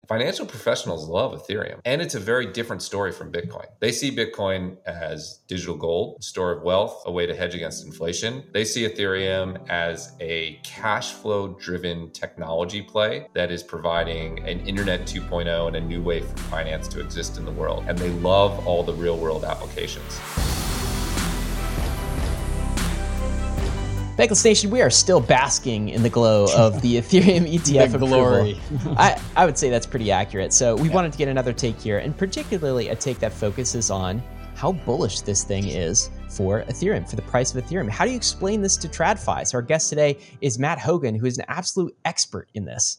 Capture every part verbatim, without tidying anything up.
financial professionals love Ethereum. And it's a very different story from Bitcoin. They see Bitcoin as digital gold, a store of wealth, a way to hedge against inflation. They see Ethereum as a cash flow driven technology play that is providing an internet two point oh and a new way for finance to exist in the world. And they love all the real world applications. Bankless Nation, we are still basking in the glow of the Ethereum E T F the glory. I, I would say that's pretty accurate. So we yeah. wanted to get another take here, and particularly a take that focuses on how bullish this thing is for Ethereum, for the price of Ethereum. How do you explain this to TradFi? So our guest today is Matt Hougan, who is an absolute expert in this.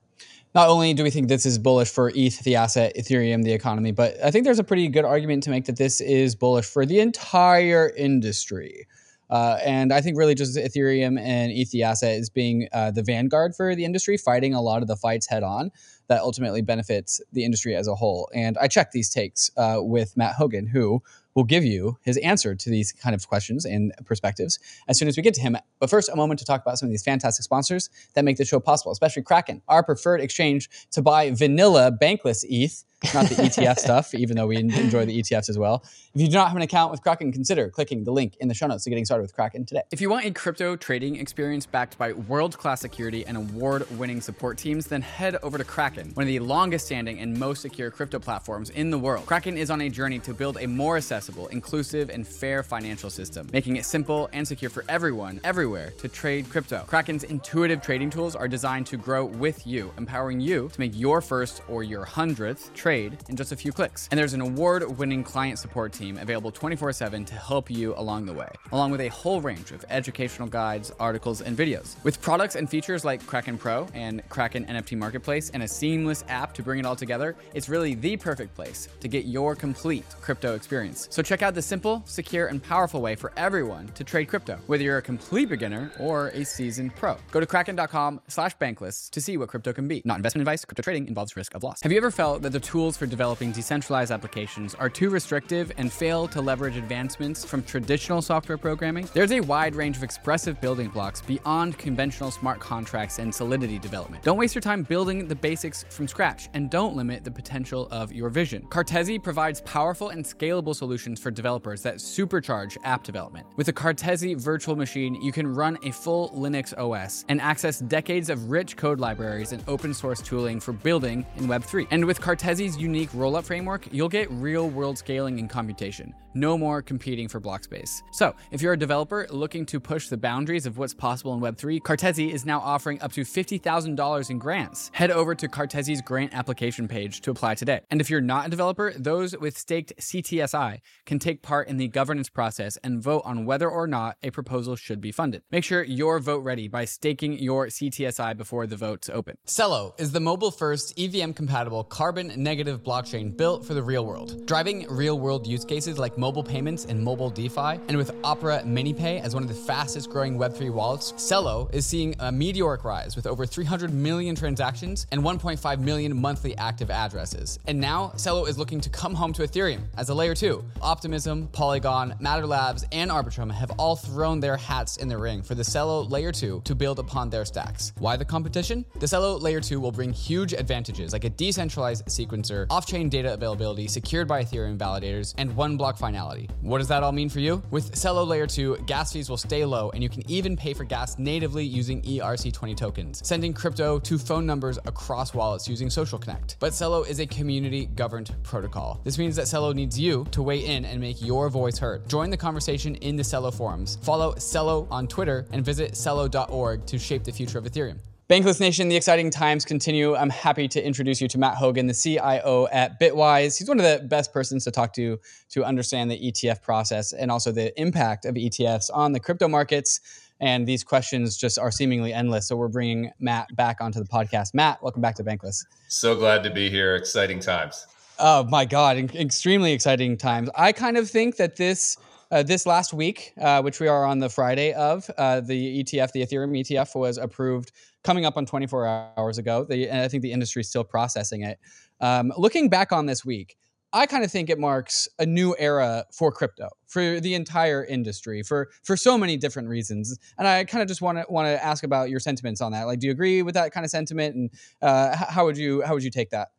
Not only do we think this is bullish for E T H, the asset, Ethereum, the economy, but I think there's a pretty good argument to make that this is bullish for the entire industry. Uh, and I think really just Ethereum and E T H, the asset, is being uh, the vanguard for the industry, fighting a lot of the fights head on that ultimately benefits the industry as a whole. And I checked these takes uh, with Matt Hougan, who will give you his answer to these kind of questions and perspectives as soon as we get to him. But first, a moment to talk about some of these fantastic sponsors that make the show possible, especially Kraken, our preferred exchange to buy vanilla bankless E T H, not the E T F stuff, even though we enjoy the E T Fs as well. If you do not have an account with Kraken, consider clicking the link in the show notes to getting started with Kraken today. If you want a crypto trading experience backed by world-class security and award-winning support teams, then head over to Kraken, one of the longest-standing and most secure crypto platforms in the world. Kraken is on a journey to build a more accessible, inclusive, and fair financial system, making it simple and secure for everyone, everywhere, to trade crypto. Kraken's intuitive trading tools are designed to grow with you, empowering you to make your first or your hundredth trade in just a few clicks. And there's an award-winning client support team available twenty-four seven to help you along the way, along with a whole range of educational guides, articles, and videos. With products and features like Kraken Pro and Kraken N F T Marketplace and a seamless app to bring it all together, it's really the perfect place to get your complete crypto experience. So check out the simple, secure, and powerful way for everyone to trade crypto, whether you're a complete beginner or a seasoned pro. Go to kraken.com slash bankless to see what crypto can be. Not investment advice. Crypto trading involves risk of loss. Have you ever felt that the tools for developing decentralized applications are too restrictive and fail to leverage advancements from traditional software programming? There's a wide range of expressive building blocks beyond conventional smart contracts and Solidity development. Don't waste your time building the basics from scratch, and don't limit the potential of your vision. Cartesi provides powerful and scalable solutions for developers that supercharge app development. With the Cartesi virtual machine, you can run a full Linux O S and access decades of rich code libraries and open source tooling for building in Web three. And with Cartesi's unique rollup framework, you'll get real-world scaling and computation. No more competing for block space. So, if you're a developer looking to push the boundaries of what's possible in Web three, Cartesi is now offering up to fifty thousand dollars in grants. Head over to Cartesi's grant application page to apply today. And if you're not a developer, those with staked C T S I can take part in the governance process and vote on whether or not a proposal should be funded. Make sure you're vote ready by staking your C T S I before the votes open. Celo is the mobile-first E V M-compatible carbon-negative blockchain built for the real world, driving real-world use cases like mobile payments and mobile DeFi. And with Opera MiniPay as one of the fastest growing Web three wallets, Celo is seeing a meteoric rise with over three hundred million transactions and one point five million monthly active addresses. And now Celo is looking to come home to Ethereum as a layer two. Optimism, Polygon, Matter Labs, and Arbitrum have all thrown their hats in the ring for the Celo layer two to build upon their stacks. Why the competition? The Celo layer two will bring huge advantages like a decentralized sequencer, off-chain data availability secured by Ethereum validators, and one block finality. What does that all mean for you? With Celo layer two, gas fees will stay low, and you can even pay for gas natively using E R C twenty tokens, sending crypto to phone numbers across wallets using Social Connect. But Celo is a community-governed protocol. This means that Celo needs you to weigh in and make your voice heard. Join the conversation in the Celo forums. Follow Celo on Twitter and visit celo dot org to shape the future of Ethereum. Bankless Nation, the exciting times continue. I'm happy to introduce you to Matt Hougan, the C I O at Bitwise. He's one of the best persons to talk to to understand the E T F process and also the impact of E T Fs on the crypto markets. And these questions just are seemingly endless. So we're bringing Matt back onto the podcast. Matt, welcome back to Bankless. So glad to be here. Exciting times. Oh my God, extremely exciting times. I kind of think that this uh, this last week, uh, which we are on the Friday of, uh, the E T F, the Ethereum E T F was approved coming up on twenty-four hours ago. The, and I think the industry is still processing it. Um, looking back on this week, I kind of think it marks a new era for crypto, for the entire industry, for for so many different reasons. And I kind of just want to want to ask about your sentiments on that. Like, do you agree with that kind of sentiment? And uh, how would you how would you take that?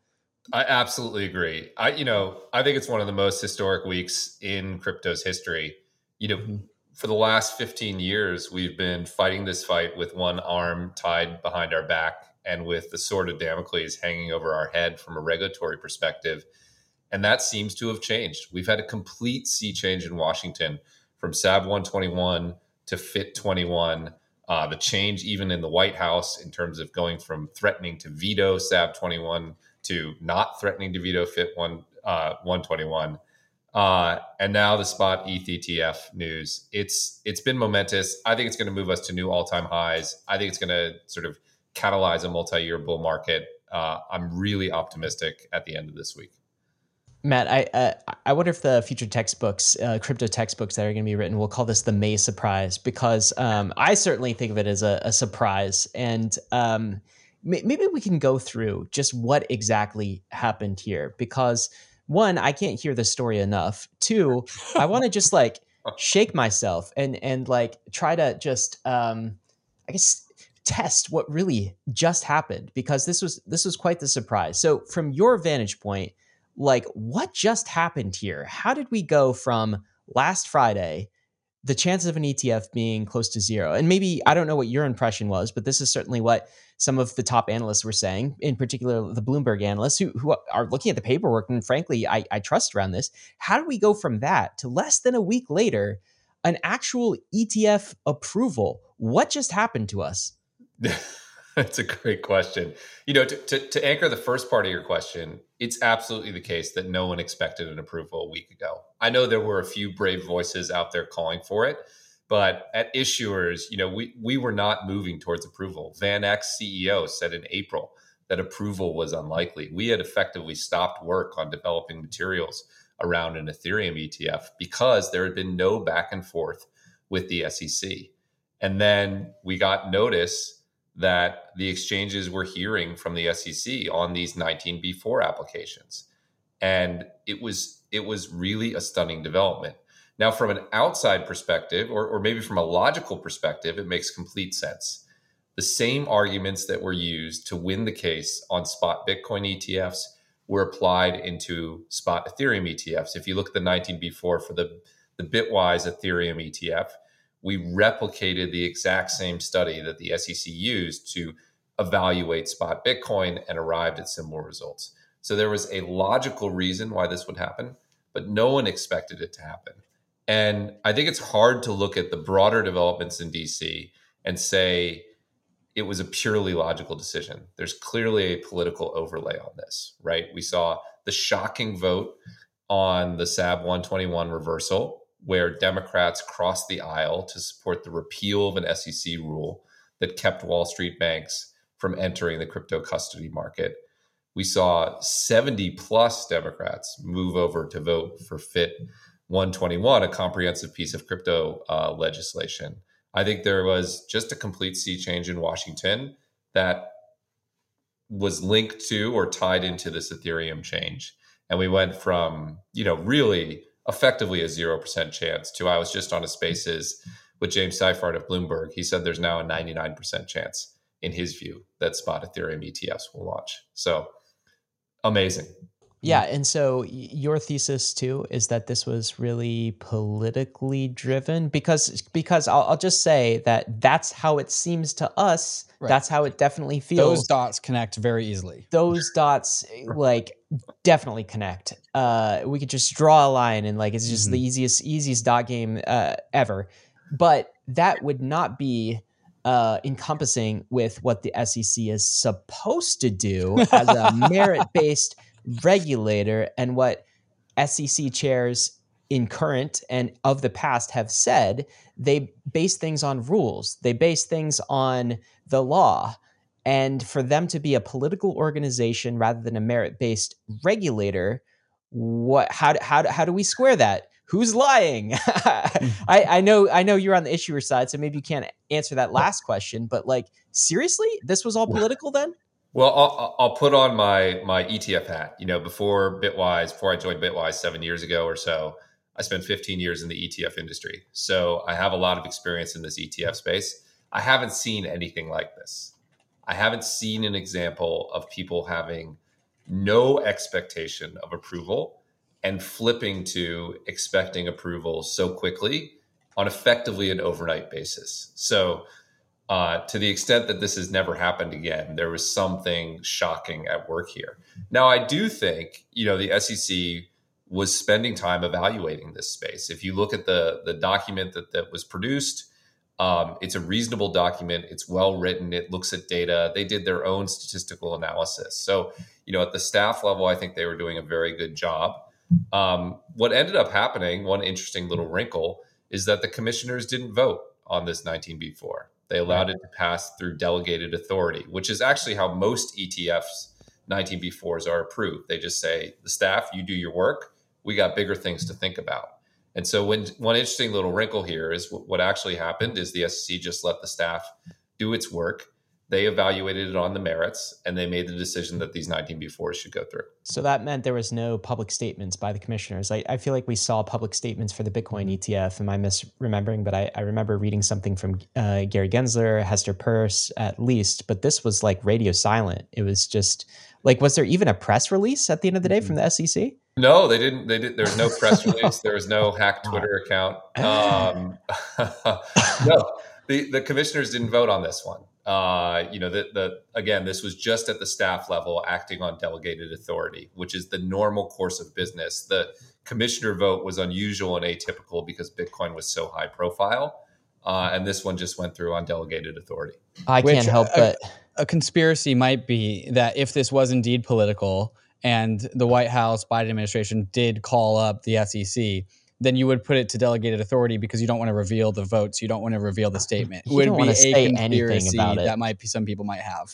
I absolutely agree. I, you know, I think it's one of the most historic weeks in crypto's history. You know, Mhm. for the last fifteen years, we've been fighting this fight with one arm tied behind our back and with the sword of Damocles hanging over our head from a regulatory perspective. And that seems to have changed. We've had a complete sea change in Washington from S A B one twenty-one to FIT twenty-one. Uh, the change even in the White House in terms of going from threatening to veto S A B twenty-one to not threatening to veto FIT one, uh, one twenty-one. Uh, and now the spot E T H E T F news. It's it's been momentous. I think it's going to move us to new all-time highs. I think it's going to sort of catalyze a multi-year bull market. Uh, I'm really optimistic at the end of this week. Matt, I uh, I wonder if the future textbooks, uh, crypto textbooks that are going to be written, will call this the May surprise, because um, I certainly think of it as a, a surprise. And um, may- maybe we can go through just what exactly happened here, because one, I can't hear the story enough. Two, I want to just like shake myself and and like try to just um, I guess test what really just happened, because this was this was quite the surprise. So from your vantage point, like, what just happened here? How did we go from last Friday, the chances of an E T F being close to zero? And maybe, I don't know what your impression was, but this is certainly what some of the top analysts were saying, in particular the Bloomberg analysts who, who are looking at the paperwork. And frankly, I, I trust around this. How did we go from that to less than a week later, an actual E T F approval? What just happened to us? That's a great question. You know, to, to, to anchor the first part of your question, it's absolutely the case that no one expected an approval a week ago. I know there were a few brave voices out there calling for it, but at issuers, you know, we, we were not moving towards approval. VanEck's C E O said in April that approval was unlikely. We had effectively stopped work on developing materials around an Ethereum E T F because there had been no back and forth with the S E C. And then we got notice that the exchanges were hearing from the S E C on these nineteen B four applications. And it was it was really a stunning development. Now, from an outside perspective, or, or maybe from a logical perspective, it makes complete sense. The same arguments that were used to win the case on spot Bitcoin E T Fs were applied into spot Ethereum E T Fs. If you look at the nineteen B four for the, the Bitwise Ethereum E T F, we replicated the exact same study that the S E C used to evaluate spot Bitcoin and arrived at similar results. So there was a logical reason why this would happen, but no one expected it to happen. And I think it's hard to look at the broader developments in D C and say it was a purely logical decision. There's clearly a political overlay on this, right? We saw the shocking vote on the S A B one twenty-one reversal, where Democrats crossed the aisle to support the repeal of an S E C rule that kept Wall Street banks from entering the crypto custody market. We saw seventy plus Democrats move over to vote for FIT one twenty-one, a comprehensive piece of crypto uh, legislation. I think there was just a complete sea change in Washington that was linked to or tied into this Ethereum change. And we went from, you know, really effectively a zero percent chance to, I was just on a Spaces with James Seifert of Bloomberg. He said there's now a ninety-nine percent chance, in his view, that spot Ethereum E T Fs will launch. So amazing. Yeah, and so y- your thesis too is that this was really politically driven, because because I'll, I'll just say that that's how it seems to us. Right. That's how it definitely feels. Those dots connect very easily. Those dots like definitely connect. Uh, we could just draw a line and like it's just Mhm. the easiest easiest dot game uh, ever. But that would not be uh, encompassing with what the S E C is supposed to do as a merit-based regulator, and what S E C chairs in current and of the past have said. They base things on rules. They base things on the law. And for them to be a political organization rather than a merit-based regulator, what? How do, how do, how do we square that? Who's lying? I, I know I know you're on the issuer side, so maybe you can't answer that last question. But like, seriously, this was all political then? Well, I'll, I'll put on my my E T F hat. You know, before Bitwise, before I joined Bitwise seven years ago or so, I spent fifteen years in the E T F industry. So I have a lot of experience in this E T F space. I haven't seen anything like this. I haven't seen an example of people having no expectation of approval and flipping to expecting approval so quickly on effectively an overnight basis. So uh, to the extent that this has never happened again, there was something shocking at work here. Now, I do think, you know, the S E C was spending time evaluating this space. If you look at the, the document that, that was produced, um, it's a reasonable document. It's well written. It looks at data. They did their own statistical analysis. So, you know, at the staff level, I think they were doing a very good job. Um, what ended up happening, one interesting little wrinkle, is that the commissioners didn't vote on this nineteen B four. They allowed it to pass through delegated authority, which is actually how most E T Fs nineteen B fours are approved. They just say, the staff, you do your work. We got bigger things to think about. And so when, one interesting little wrinkle here is w- what actually happened is the S E C just let the staff do its work. They evaluated it on the merits, and they made the decision that these nineteen B fours should go through. So that meant there was no public statements by the commissioners. I, I feel like we saw public statements for the Bitcoin E T F. Am I misremembering? But I, I remember reading something from uh, Gary Gensler, Hester Peirce, at least. But this was like radio silent. It was just like, was there even a press release at the end of the day from the S E C? No, they didn't. They did. There was no press release. There was no hacked Twitter account. Um, no, the the commissioners didn't vote on this one. Uh, you know, the, the again, this was just at the staff level acting on delegated authority, which is the normal course of business. The commissioner vote was unusual and atypical because Bitcoin was so high profile. Uh, and this one just went through on delegated authority. I Which, can't help a, but... A conspiracy might be that if this was indeed political and the White House, Biden administration did call up the S E C, then you would put it to delegated authority because you don't want to reveal the votes. You don't want to reveal the statement. You would don't be want to a say conspiracy anything about it. that might be some people might have.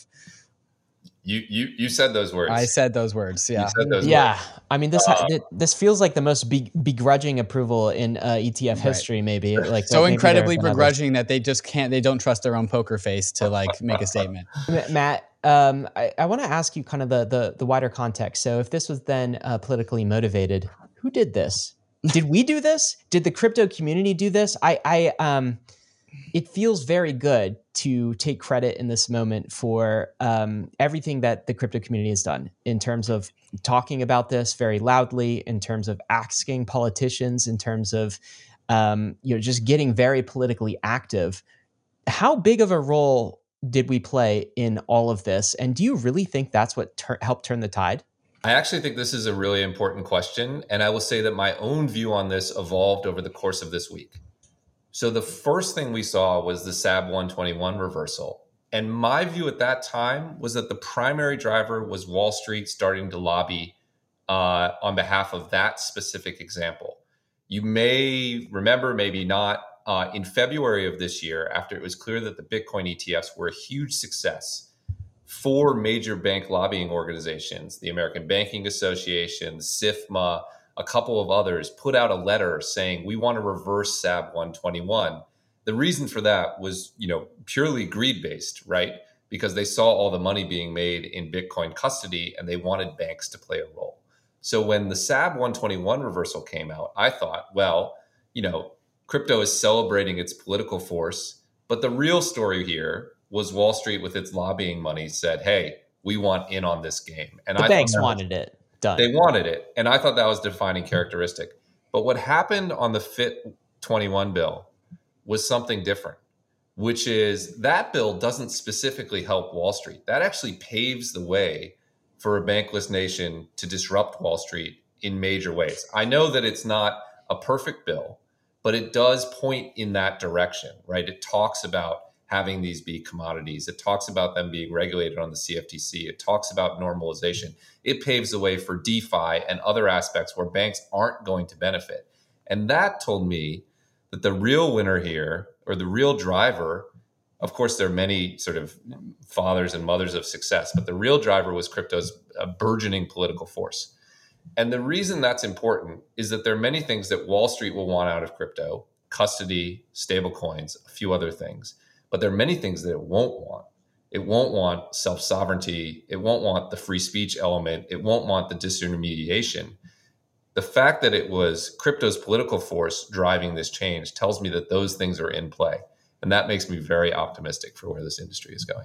You you you said those words. I said those words. Yeah. You said those yeah. words. I mean, this Uh, th- this feels like the most be- begrudging approval in uh, E T F Right. history, maybe. Like So maybe incredibly there have been begrudging that they just can't, they don't trust their own poker face to like make a statement. others. Matt, um, I, I want to ask you kind of the, the the wider context. So if this was then uh, politically motivated, who did this? Did we do this? Did the crypto community do this? I, I um, it feels very good to take credit in this moment for um, everything that the crypto community has done in terms of talking about this very loudly, in terms of asking politicians, in terms of um, you know, just getting very politically active. How big of a role did we play in all of this? And do you really think that's what ter- helped turn the tide? I actually think this is a really important question. And I will say that my own view on this evolved over the course of this week. So the first thing we saw was the S A B one twenty-one reversal. And my view at that time was that the primary driver was Wall Street starting to lobby uh, on behalf of that specific example. You may remember, maybe not, uh, in February of this year, after it was clear that the Bitcoin E T Fs were a huge success, four major bank lobbying organizations, the American Banking Association, SIFMA, a couple of others, put out a letter saying, we want to reverse S A B one twenty-one. The reason for that was, you know, purely greed-based, right? Because they saw all the money being made in Bitcoin custody and they wanted banks to play a role. So when the S A B one twenty-one reversal came out, I thought, well, you know, crypto is celebrating its political force, but the real story here was Wall Street with its lobbying money said, hey, we want in on this game. And the I banks was, wanted it done. They wanted it. And I thought that was a defining characteristic. But what happened on the F I T twenty-one bill was something different, which is that bill doesn't specifically help Wall Street. That actually paves the way for a bankless nation to disrupt Wall Street in major ways. I know that it's not a perfect bill, but it does point in that direction, right? It talks about having these be commodities. It talks about them being regulated on the C F T C. It talks about normalization. It paves the way for DeFi and other aspects where banks aren't going to benefit. And that told me that the real winner here, or the real driver, of course, there are many sort of fathers and mothers of success, but the real driver was crypto's uh, burgeoning political force. And the reason that's important is that there are many things that Wall Street will want out of crypto: custody, stablecoins, a few other things. But there are many things that it won't want. It won't want self-sovereignty. It won't want the free speech element. It won't want the disintermediation. The fact that it was crypto's political force driving this change tells me that those things are in play. And that makes me very optimistic for where this industry is going.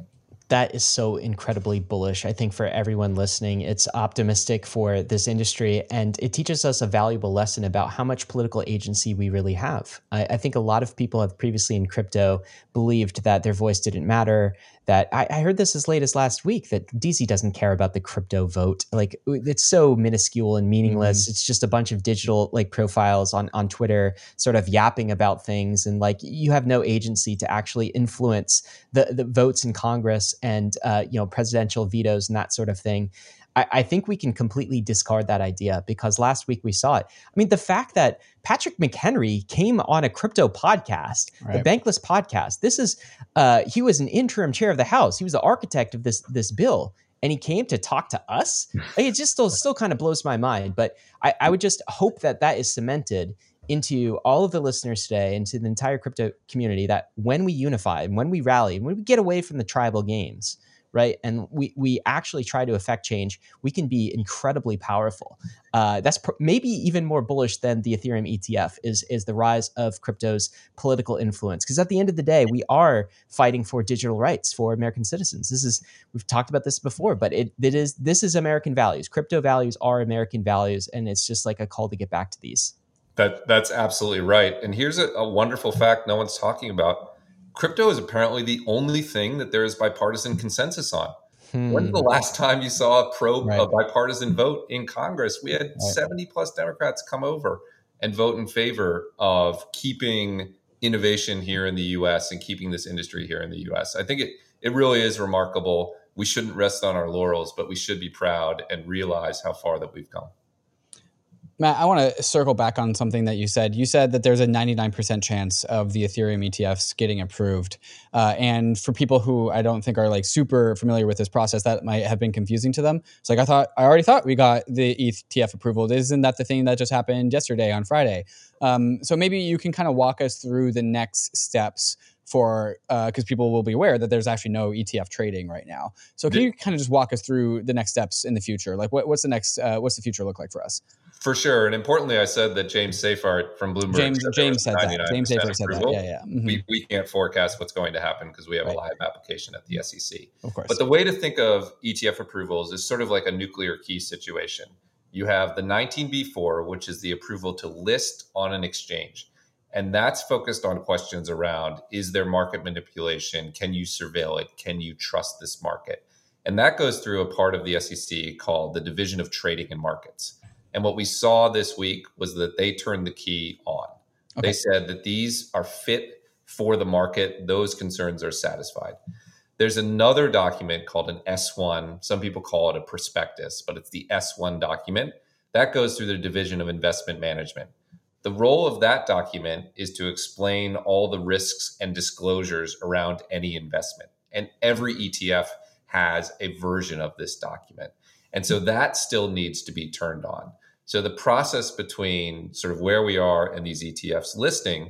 That is so incredibly bullish. I think for everyone listening, it's optimistic for this industry, and it teaches us a valuable lesson about how much political agency we really have. I, I think a lot of people have previously in crypto believed that their voice didn't matter. That I, I heard this as late as last week that D C doesn't care about the crypto vote. Like, it's so minuscule and meaningless. Mm-hmm. It's just a bunch of digital like profiles on on Twitter, sort of yapping about things, and like you have no agency to actually influence the the votes in Congress and uh, you know presidential vetoes and that sort of thing. I, I think we can completely discard that idea because last week we saw it. I mean, the fact that Patrick McHenry came on a crypto podcast, right. the Bankless podcast. This is uh, he was an interim chair of the House. He was the architect of this this bill, and he came to talk to us. Like, it just still still kind of blows my mind. But I, I would just hope that that is cemented into all of the listeners today, into the entire crypto community, that when we unify and when we rally, when we get away from the tribal games, right, and we we actually try to affect change, we can be incredibly powerful. Uh, that's pr- maybe even more bullish than the Ethereum E T F is is the rise of crypto's political influence. Because at the end of the day, we are fighting for digital rights for American citizens. This is we've talked about this before, but it it is this is American values. Crypto values are American values, and it's just like a call to get back to these. That that's absolutely right. And here's a, a wonderful fact no one's talking about. Crypto is apparently the only thing that there is bipartisan consensus on. Hmm. When's the last time you saw a pro right. a bipartisan vote in Congress? We had right. seventy plus Democrats come over and vote in favor of keeping innovation here in the U S and keeping this industry here in the U S. I think it it really is remarkable. We shouldn't rest on our laurels, but we should be proud and realize how far that we've come. Matt, I want to circle back on something that you said. You said that there's a ninety-nine percent chance of the Ethereum E T Fs getting approved. Uh, and for people who I don't think are like super familiar with this process, that might have been confusing to them. It's like, I thought, I already thought we got the E T F approval. Isn't that the thing that just happened yesterday on Friday? Um, so maybe you can kind of walk us through the next steps for, because uh, people will be aware that there's actually no E T F trading right now. So can you kind of just walk us through the next steps in the future? Like what, what's the next, uh, what's the future look like for us? For sure. And importantly, I said that James Seyfarth from Bloomberg James said, James said that. James Seyfarth said that. Yeah, yeah. Mm-hmm. We, we can't forecast what's going to happen because we have right. a live application at the S E C. Of course. But the way to think of E T F approvals is sort of like a nuclear key situation. You have the nineteen B four, which is the approval to list on an exchange. And that's focused on questions around, is there market manipulation? Can you surveil it? Can you trust this market? And that goes through a part of the S E C called the Division of Trading and Markets. And what we saw this week was that they turned the key on. Okay. They said that these are fit for the market. Those concerns are satisfied. There's another document called an S one. Some people call it a prospectus, but it's the S one document. That goes through the Division of Investment Management. The role of that document is to explain all the risks and disclosures around any investment. And every E T F has a version of this document. And so that still needs to be turned on. So the process between sort of where we are and these E T Fs listing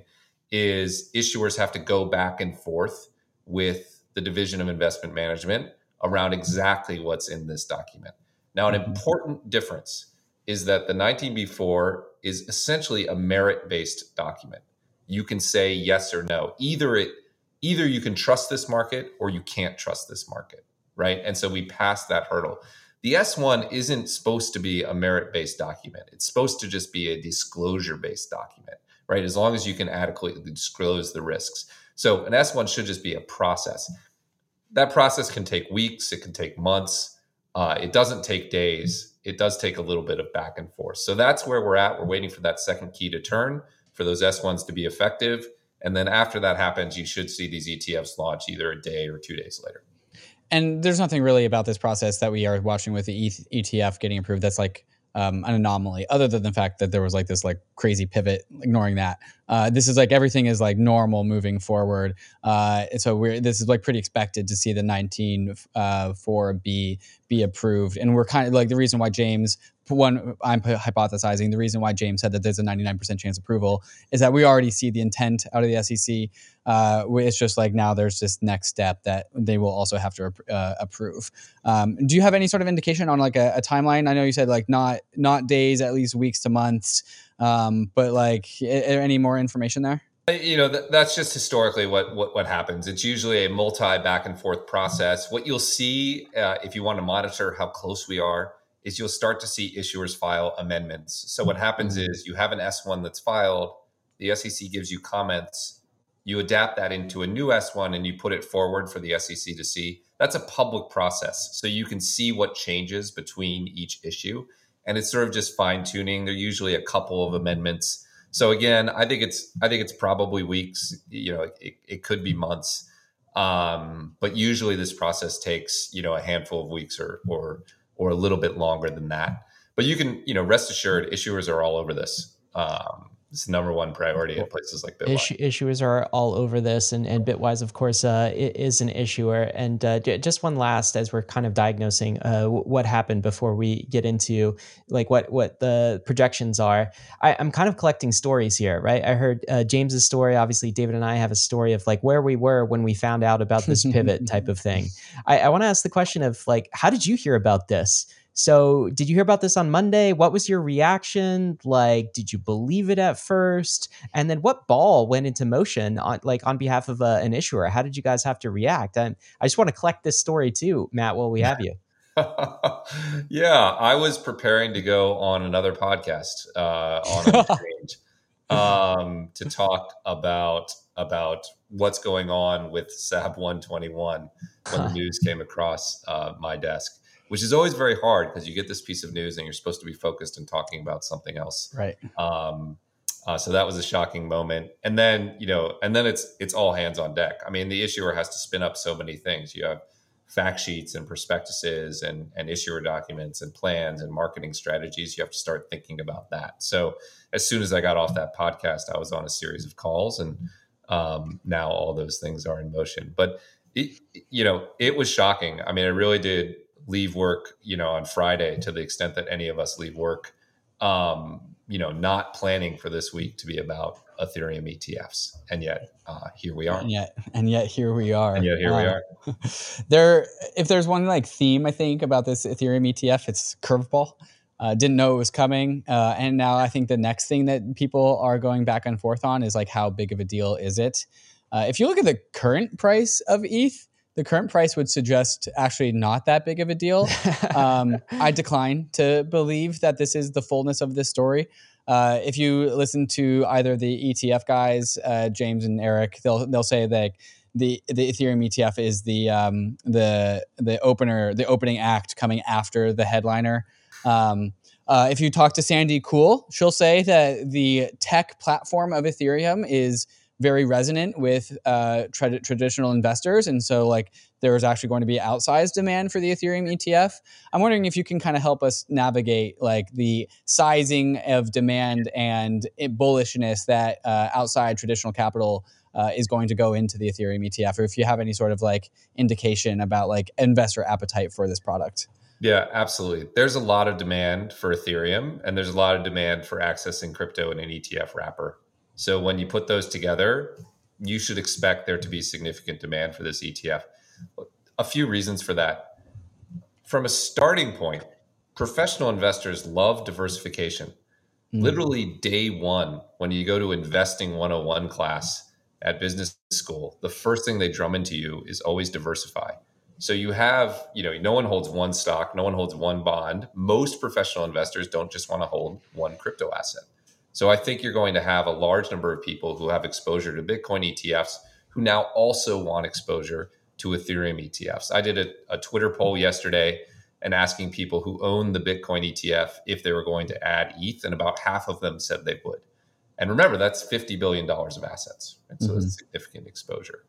is issuers have to go back and forth with the Division of Investment Management around exactly what's in this document. Now, an important difference is that the nineteen B four is essentially a merit-based document. You can say yes or no. Either it, either you can trust this market or you can't trust this market, right? And so we passed that hurdle. The S one isn't supposed to be a merit-based document. It's supposed to just be a disclosure-based document, right? As long as you can adequately disclose the risks. So an S one should just be a process. That process can take weeks. It can take months. Uh, it doesn't take days. It does take a little bit of back and forth. So that's where we're at. We're waiting for that second key to turn for those S ones to be effective. And then after that happens, you should see these E T Fs launch either a day or two days later. And there's nothing really about this process that we are watching with the E T F getting approved that's like um, an anomaly, other than the fact that there was like this like crazy pivot. Ignoring that, uh, this is like everything is like normal moving forward. Uh, and so we're this is like pretty expected to see the nineteen uh, four B be approved, and we're kind of like the reason why James. One, I'm hypothesizing the reason why James said that there's a ninety-nine percent chance approval is that we already see the intent out of the S E C. Uh, it's just like now there's this next step that they will also have to uh, approve. Um, do you have any sort of indication on like a, a timeline? I know you said like not not days, at least weeks to months. Um, but like a, any more information there? You know, that, that's just historically what, what what happens. It's usually a multi back and forth process. What you'll see uh, if you want to monitor how close we are is you'll start to see issuers file amendments. So what happens is you have an S one that's filed, the S E C gives you comments, you adapt that into a new S one and you put it forward for the S E C to see. That's a public process. So you can see what changes between each issue. And it's sort of just fine tuning. There are usually a couple of amendments. So again, I think it's I think it's probably weeks. You know, it, it could be months, um, but usually this process takes you know a handful of weeks or or or a little bit longer than that. But you can you know rest assured, issuers are all over this. Um, it's the number one priority at places like Bitwise. Issu- issuers are all over this, and, and Bitwise, of course, uh, is an issuer. And uh, just one last, as we're kind of diagnosing uh, what happened before we get into like what what the projections are. I, I'm kind of collecting stories here, right? I heard uh, James's story. Obviously, David and I have a story of like where we were when we found out about this pivot type of thing. I, I want to ask the question of like, how did you hear about this? So did you hear about this on Monday? What was your reaction? Like, did you believe it at first? And then what ball went into motion on like on behalf of uh, an issuer? How did you guys have to react? And I just want to collect this story too, Matt, while we have you. Yeah, I was preparing to go on another podcast uh, on an exchange um, to talk about about what's going on with S A B one twenty-one when the news came across uh, my desk. Which is always very hard because you get this piece of news and you're supposed to be focused and talking about something else. Right. Um, uh, so that was a shocking moment. And then, you know, and then it's it's all hands on deck. I mean, the issuer has to spin up so many things. You have fact sheets and prospectuses and, and issuer documents and plans and marketing strategies. You have to start thinking about that. So as soon as I got off that podcast, I was on a series of calls, and um, now all those things are in motion. But, it, you know, it was shocking. I mean, I really did leave work, you know, on Friday to the extent that any of us leave work, um, you know, not planning for this week to be about Ethereum E T Fs. And yet uh, here we are. And yet, and yet here we are. And yet here um, we are. There, if there's one like theme, I think about this Ethereum E T F, it's curveball. Uh, didn't know it was coming. Uh, and now I think the next thing that people are going back and forth on is like, how big of a deal is it? Uh, if you look at the current price of E T H, the current price would suggest actually not that big of a deal. Um, I decline to believe that this is the fullness of this story. Uh, if you listen to either the E T F guys, uh, James and Eric, they'll they'll say that the the Ethereum E T F is the um, the the opener, the opening act coming after the headliner. Um, uh, if you talk to Sandy Kuhl, she'll say that the tech platform of Ethereum is very resonant with uh, tra- traditional investors. And so like there is actually going to be outsized demand for the Ethereum E T F. I'm wondering if you can kind of help us navigate like the sizing of demand and bullishness that uh, outside traditional capital uh, is going to go into the Ethereum E T F, or if you have any sort of like indication about like investor appetite for this product. Yeah, absolutely. There's a lot of demand for Ethereum, and there's a lot of demand for accessing crypto in an E T F wrapper. So when you put those together, you should expect there to be significant demand for this E T F. A few reasons for that. From a starting point, professional investors love diversification. Mm-hmm. Literally day one, when you go to Investing one oh one class at business school, the first thing they drum into you is always diversify. So you have, you know, no one holds one stock, no one holds one bond. Most professional investors don't just want to hold one crypto asset. So I think you're going to have a large number of people who have exposure to Bitcoin E T Fs who now also want exposure to Ethereum E T Fs. I did a, a Twitter poll yesterday and asking people who own the Bitcoin E T F if they were going to add E T H, and about half of them said they would. And remember, that's fifty billion dollars of assets. Right? So mm-hmm. It's significant exposure.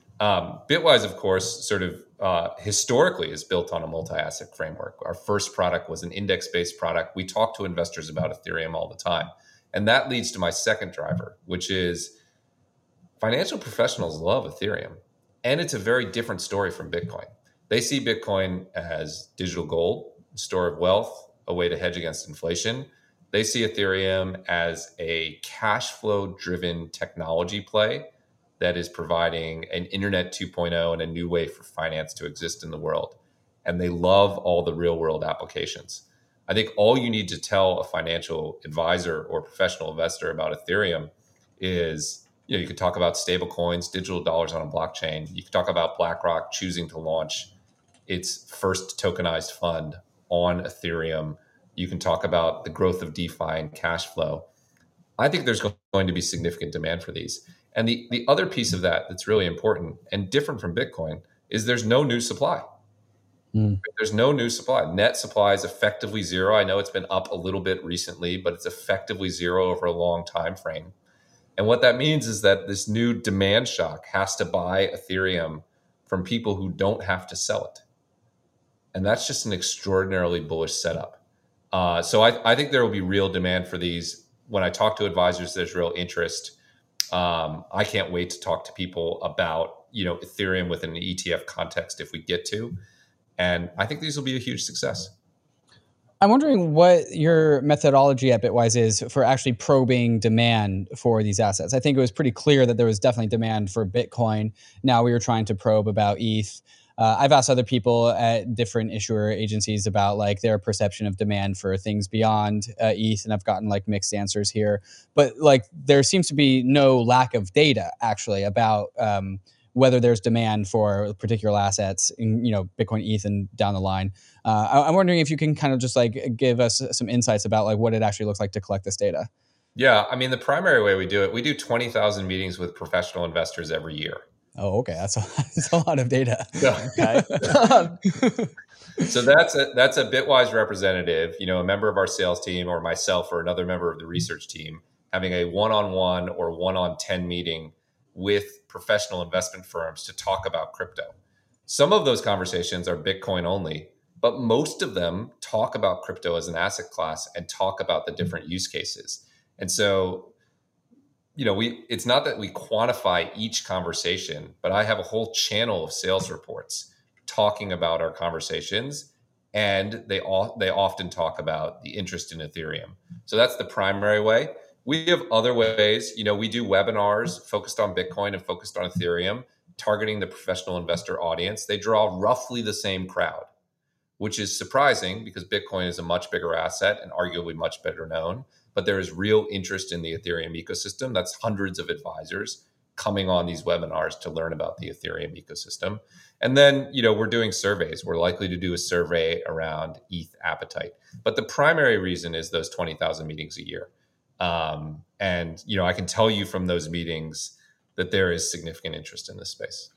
Um, Bitwise, of course, sort of uh, historically is built on a multi-asset framework. Our first product was an index-based product. We talk to investors about Ethereum all the time. And that leads to my second driver, which is financial professionals love Ethereum. And it's a very different story from Bitcoin. They see Bitcoin as digital gold, a store of wealth, a way to hedge against inflation. They see Ethereum as a cash flow driven technology play that is providing an internet two point oh and a new way for finance to exist in the world. And they love all the real world applications. I think all you need to tell a financial advisor or professional investor about Ethereum is you know, you could talk about stable coins, digital dollars on a blockchain. You could talk about BlackRock choosing to launch its first tokenized fund on Ethereum. You can talk about the growth of DeFi and cash flow. I think there's going to be significant demand for these. And the, the other piece of that that's really important and different from Bitcoin is there's no new supply. Mm. There's no new supply. Net supply is effectively zero. I know it's been up a little bit recently, but it's effectively zero over a long time frame. And what that means is that this new demand shock has to buy Ethereum from people who don't have to sell it. And that's just an extraordinarily bullish setup. Uh, so I, I think there will be real demand for these. When I talk to advisors, there's real interest. Um, I can't wait to talk to people about, you know, Ethereum within an E T F context if we get to. And I think these will be a huge success. I'm wondering what your methodology at Bitwise is for actually probing demand for these assets. I think it was pretty clear that there was definitely demand for Bitcoin. Now we were trying to probe about E T H. Uh, I've asked other people at different issuer agencies about like their perception of demand for things beyond uh, E T H, and I've gotten like mixed answers here. But like there seems to be no lack of data actually about um, whether there's demand for particular assets, in, you know, Bitcoin, E T H, and down the line. Uh, I, I'm wondering if you can kind of just like give us some insights about like what it actually looks like to collect this data. Yeah, I mean, the primary way we do it, we do twenty thousand meetings with professional investors every year. Oh, okay. That's a, that's a lot of data. Okay. So that's a, that's a Bitwise representative, you know, a member of our sales team or myself or another member of the research team having a one-on-one or one-on-ten meeting with professional investment firms to talk about crypto. Some of those conversations are Bitcoin only, but most of them talk about crypto as an asset class and talk about the different use cases. And so, you know, we it's not that we quantify each conversation, but I have a whole channel of sales reports talking about our conversations, and they all they often talk about the interest in Ethereum. So that's the primary way. We have other ways. You know, we do webinars focused on Bitcoin and focused on Ethereum, targeting the professional investor audience. They draw roughly the same crowd, which is surprising because Bitcoin is a much bigger asset and arguably much better known. But there is real interest in the Ethereum ecosystem. That's hundreds of advisors coming on these webinars to learn about the Ethereum ecosystem. And then, you know, we're doing surveys. We're likely to do a survey around E T H appetite. But the primary reason is those twenty thousand meetings a year. Um, and, you know, I can tell you from those meetings that there is significant interest in this space.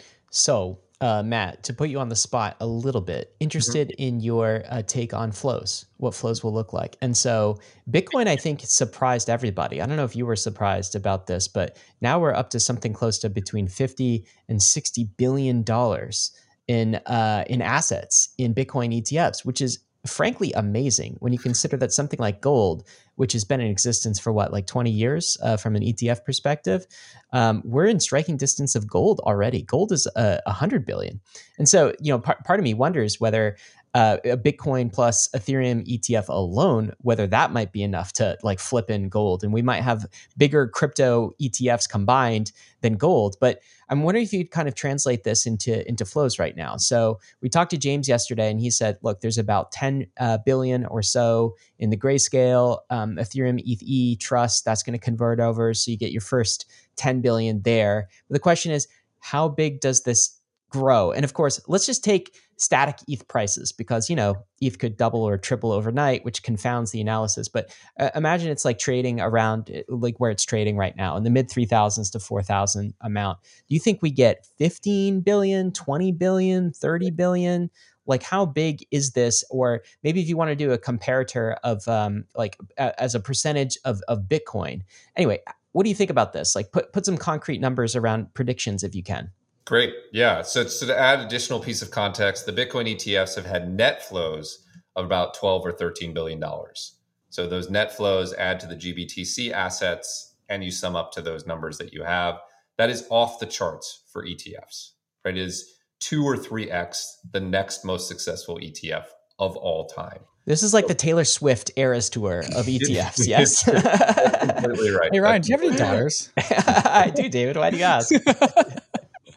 So, uh, Matt, to put you on the spot a little bit, interested mm-hmm. in your uh, take on flows, what flows will look like. And so Bitcoin, I think, surprised everybody. I don't know if you were surprised about this, but now we're up to something close to between fifty and sixty billion dollars in uh, in assets in Bitcoin E T Fs, which is frankly amazing when you consider that something like gold, which has been in existence for what, like twenty years uh, from an E T F perspective, um, we're in striking distance of gold already. Gold is a uh, hundred billion. And so, you know, part, part of me wonders whether uh, a Bitcoin plus Ethereum E T F alone, whether that might be enough to like flip in gold. And we might have bigger crypto E T Fs combined than gold. But I'm wondering if you'd kind of translate this into, into flows right now. So we talked to James yesterday and he said, look, there's about ten uh, billion or so in the Grayscale um, Ethereum E T H E trust that's going to convert over. So you get your first ten billion there. But the question is, how big does this grow? And of course, let's just take static E T H prices because, you know, E T H could double or triple overnight, which confounds the analysis. But uh, imagine it's like trading around like where it's trading right now in the mid three thousands to four thousand amount. Do you think we get fifteen billion, twenty billion, thirty billion? Like how big is this? Or maybe if you want to do a comparator of um, like a, as a percentage of, of Bitcoin. Anyway, what do you think about this? Like put, put some concrete numbers around predictions if you can. Great. Yeah. So, so to add additional piece of context, the Bitcoin E T Fs have had net flows of about twelve or thirteen billion dollars. So those net flows add to the G B T C assets and you sum up to those numbers that you have. That is off the charts for E T Fs, right? It is two or three X the next most successful E T F of all time. This is like the Taylor Swift Eras Tour of E T Fs, yes? Completely right. Hey, Ryan, do you have any daughters? I do, David. Why do you ask?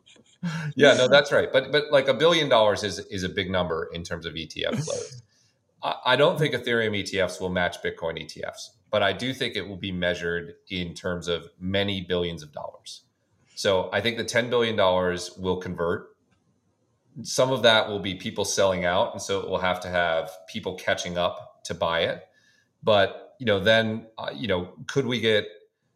Yeah, no, that's right. But but like a billion dollars is is a big number in terms of E T F flows. I don't think Ethereum E T Fs will match Bitcoin E T Fs, but I do think it will be measured in terms of many billions of dollars. So I think the ten billion dollars will convert. Some of that will be people selling out, and so it will have to have people catching up to buy it. But, you know, then, uh, you know, could we get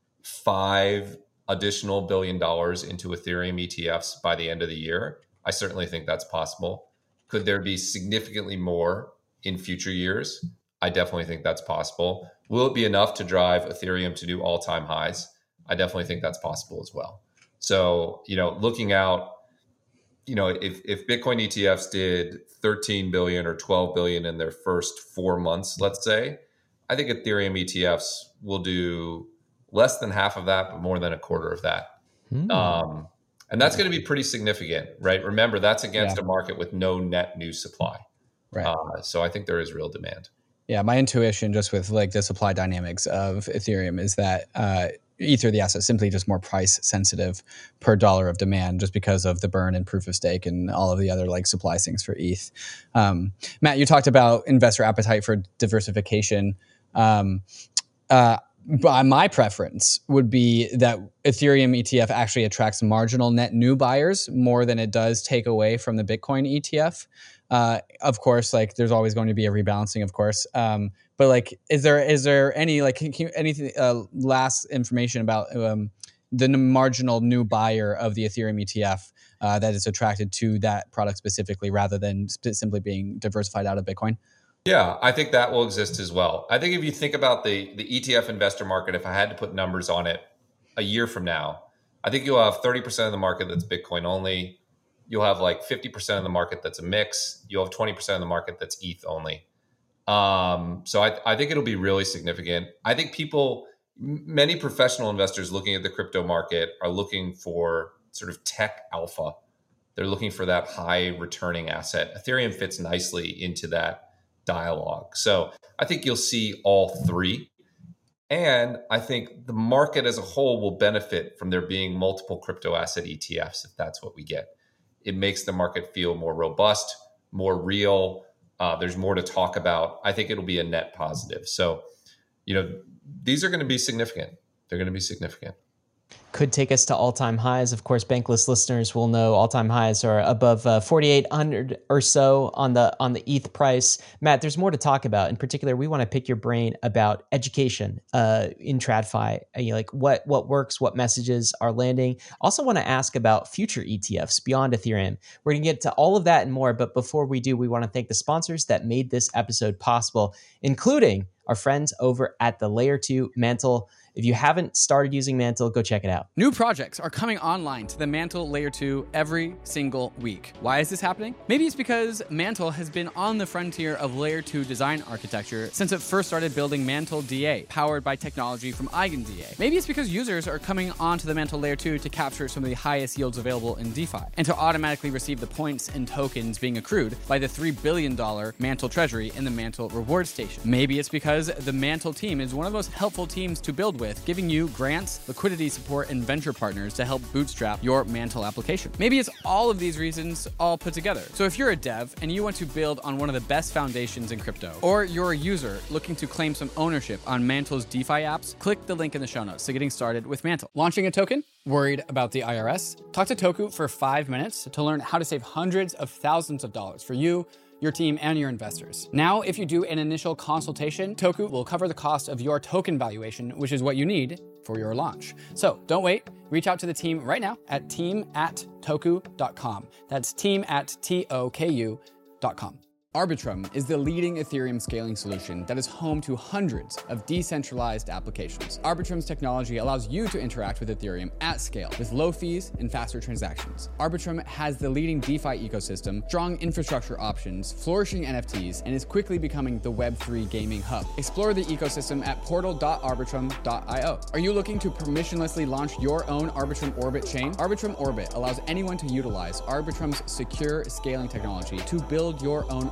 five additional billion dollars into Ethereum E T Fs by the end of the year? I certainly think that's possible. Could there be significantly more in future years? I definitely think that's possible. Will it be enough to drive Ethereum to do all-time highs? I definitely think that's possible as well. So, you know, looking out, you know, if, if Bitcoin E T Fs did thirteen billion or twelve billion in their first four months, let's say, I think Ethereum E T Fs will do less than half of that, but more than a quarter of that. Hmm. Um, and that's going to be pretty significant, right? Remember, that's against yeah. a market with no net new supply. Right. Uh, so I think there is real demand. Yeah, my intuition just with like the supply dynamics of Ethereum is that uh, Ether, the asset, simply just more price sensitive per dollar of demand just because of the burn and proof of stake and all of the other like supply things for E T H. Um, Matt, you talked about investor appetite for diversification. Um, uh, my preference would be that Ethereum E T F actually attracts marginal net new buyers more than it does take away from the Bitcoin E T F. Uh, of course, like there's always going to be a rebalancing, of course. Um, but like, is there is there any like can, can, anything uh, last information about um, the n- marginal new buyer of the Ethereum E T F uh, that is attracted to that product specifically, rather than sp- simply being diversified out of Bitcoin? Yeah, I think that will exist as well. I think if you think about the the E T F investor market, if I had to put numbers on it, a year from now, I think you'll have thirty percent of the market that's Bitcoin only. You'll have like fifty percent of the market that's a mix. You'll have twenty percent of the market that's E T H only. Um, so I, I think it'll be really significant. I think people, many professional investors looking at the crypto market are looking for sort of tech alpha. They're looking for that high returning asset. Ethereum fits nicely into that dialogue. So I think you'll see all three. And I think the market as a whole will benefit from there being multiple crypto asset E T Fs if that's what we get. It makes the market feel more robust, more real. Uh, there's more to talk about. I think it'll be a net positive. So, you know, these are going to be significant. They're going to be significant. Could take us to all-time highs. Of course, Bankless listeners will know all-time highs are above uh, forty-eight hundred or so on the on the E T H price. Matt, there's more to talk about. In particular, we want to pick your brain about education uh, in TradFi. Uh, you know, like what what works, what messages are landing. Also want to ask about future E T Fs beyond Ethereum. We're going to get to all of that and more. But before we do, we want to thank the sponsors that made this episode possible, including our friends over at the Layer two Mantle. If you haven't started using Mantle, go check it out. New projects are coming online to the Mantle Layer two every single week. Why is this happening? Maybe it's because Mantle has been on the frontier of Layer two design architecture since it first started building Mantle D A, powered by technology from EigenDA. Maybe it's because users are coming onto the Mantle Layer two to capture some of the highest yields available in DeFi, and to automatically receive the points and tokens being accrued by the three billion dollars Mantle treasury in the Mantle reward station. Maybe it's because the Mantle team is one of the most helpful teams to build with, giving you grants, liquidity support, and venture partners to help bootstrap your Mantle application. Maybe it's all of these reasons all put together. So if you're a dev and you want to build on one of the best foundations in crypto, or you're a user looking to claim some ownership on Mantle's DeFi apps, click the link in the show notes to getting started with Mantle. Launching a token? Worried about the I R S? Talk to Toku for five minutes to learn how to save hundreds of thousands of dollars for you, your team, and your investors. Now, if you do an initial consultation, Toku will cover the cost of your token valuation, which is what you need for your launch. So don't wait. Reach out to the team right now at team at toku dot com. That's team at T O K U dot com. Arbitrum is the leading Ethereum scaling solution that is home to hundreds of decentralized applications. Arbitrum's technology allows you to interact with Ethereum at scale with low fees and faster transactions. Arbitrum has the leading DeFi ecosystem, strong infrastructure options, flourishing N F Ts, and is quickly becoming the Web three gaming hub. Explore the ecosystem at portal dot arbitrum dot io. Are you looking to permissionlessly launch your own Arbitrum Orbit chain? Arbitrum Orbit allows anyone to utilize Arbitrum's secure scaling technology to build your own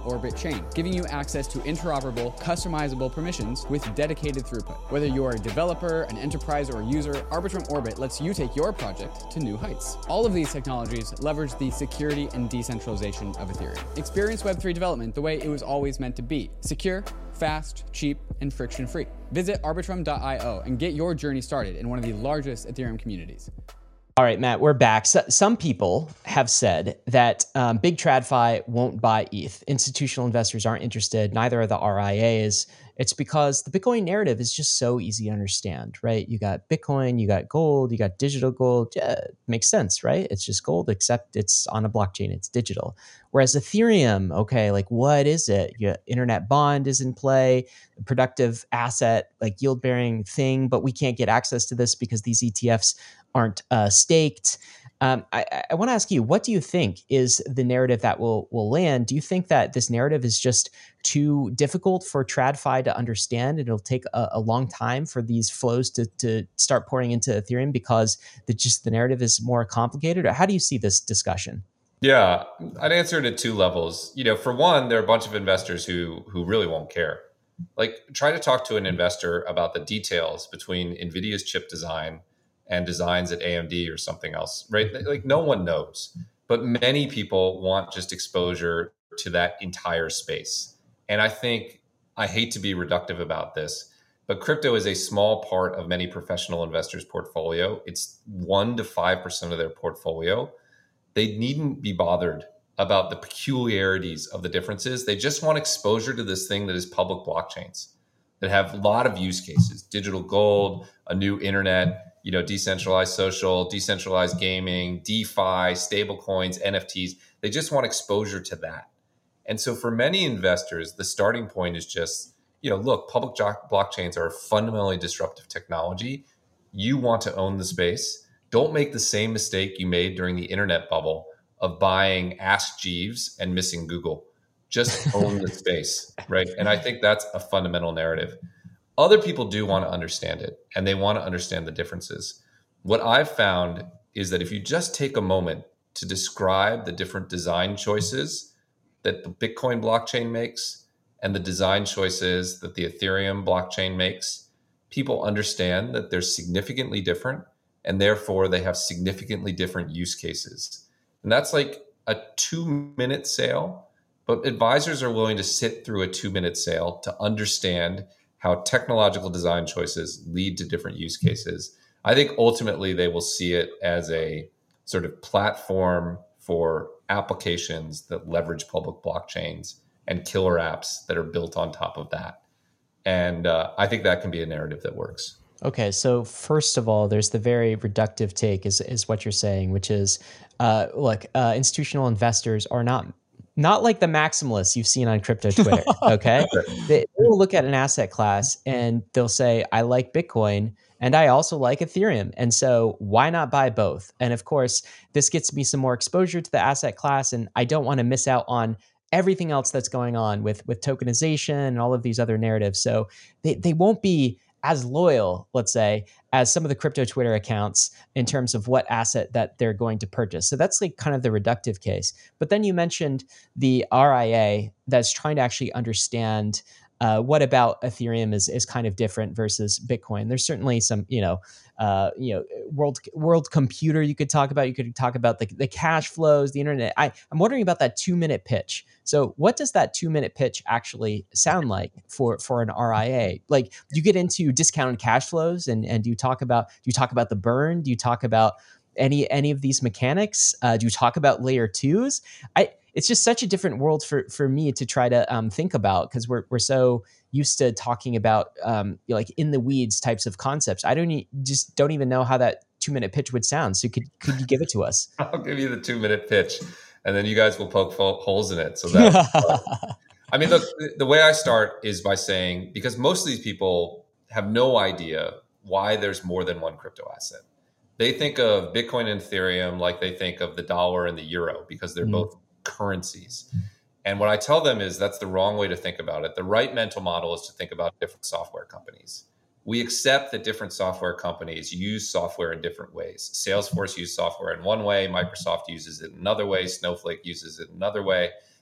Orbit chain, giving you access to interoperable, customizable permissions with dedicated throughput. Whether you are a developer, an enterprise, or a user, Arbitrum Orbit lets you take your project to new heights. All of these technologies leverage the security and decentralization of Ethereum. Experience Web three development the way it was always meant to be: secure, fast, cheap, and friction-free. Visit arbitrum dot io and get your journey started in one of the largest Ethereum communities. All right, Matt, we're back. So, some people have said that um, Big TradFi won't buy E T H. Institutional investors aren't interested. Neither are the R I As. It's because the Bitcoin narrative is just so easy to understand, right? You got Bitcoin, you got gold, you got digital gold. Yeah, it makes sense, right? It's just gold, except it's on a blockchain. It's digital. Whereas Ethereum, okay, like what is it? Your internet bond is in play, a productive asset, like yield-bearing thing, but we can't get access to this because these E T Fs aren't uh, staked. Um, I, I want to ask you, what do you think is the narrative that will will land? Do you think that this narrative is just too difficult for TradFi to understand, and it'll take a, a long time for these flows to to start pouring into Ethereum because the just the narrative is more complicated? Or how do you see this discussion? Yeah, I'd answer it at two levels. You know, for one, there are a bunch of investors who who really won't care. Like, try to talk to an investor about the details between NVIDIA's chip design and designs at A M D or something else, right? Like, no one knows, but many people want just exposure to that entire space. And I think, I hate to be reductive about this, but crypto is a small part of many professional investors' portfolio. It's one to five percent of their portfolio. They needn't be bothered about the peculiarities of the differences. They just want exposure to this thing that is public blockchains that have a lot of use cases: digital gold, a new internet, you know, decentralized social, decentralized gaming, DeFi, stable coins, N F Ts. They just want exposure to that. And so for many investors, the starting point is just, you know, look, public blockchains are a fundamentally disruptive technology. You want to own the space. Don't make the same mistake you made during the internet bubble of buying Ask Jeeves and missing Google. Just own the space, right? And I think that's a fundamental narrative. Other people do want to understand it, and they want to understand the differences. What I've found is that if you just take a moment to describe the different design choices that the Bitcoin blockchain makes and the design choices that the Ethereum blockchain makes, people understand that they're significantly different, and therefore they have significantly different use cases. And that's like a two-minute sale, but advisors are willing to sit through a two-minute sale to understand how technological design choices lead to different use cases. I think ultimately they will see it as a sort of platform for applications that leverage public blockchains and killer apps that are built on top of that. And uh, I think that can be a narrative that works. Okay, so first of all, there's the very reductive take is, is what you're saying, which is, uh, look, uh, institutional investors are not Not like the maximalists you've seen on crypto Twitter, okay? They will look at an asset class and they'll say, I like Bitcoin and I also like Ethereum. And so why not buy both? And of course, this gets me some more exposure to the asset class, and I don't want to miss out on everything else that's going on with, with tokenization and all of these other narratives. So they, they won't be as loyal, let's say, as some of the crypto Twitter accounts in terms of what asset that they're going to purchase. So that's like kind of the reductive case. But then you mentioned the R I A that's trying to actually understand uh, what about Ethereum is is kind of different versus Bitcoin. There's certainly some, you know, uh, you know, world world computer you could talk about. You could talk about the, the cash flows, the internet. I, I'm wondering about that two minute pitch. So what does that two minute pitch actually sound like for, for an R I A? Like, do you get into discounted cash flows and, and do you talk about, do you talk about the burn? Do you talk about any, any of these mechanics? Uh, do you talk about layer twos? I, it's just such a different world for, for me to try to um, think about, because we're, we're so used to talking about um, you know, like in the weeds types of concepts. I don't e- just don't even know how that two minute pitch would sound. So could, could you give it to us? I'll give you the two minute pitch, and then you guys will poke holes in it. So that's, uh, I mean, look, the way I start is by saying, because most of these people have no idea why there's more than one crypto asset. They think of Bitcoin and Ethereum like they think of the dollar and the euro, because they're mm. both currencies. And what I tell them is that's the wrong way to think about it. The right mental model is to think about different software companies. We accept that different software companies use software in different ways. Salesforce uses software in one way, Microsoft uses it another way, Snowflake uses it another way.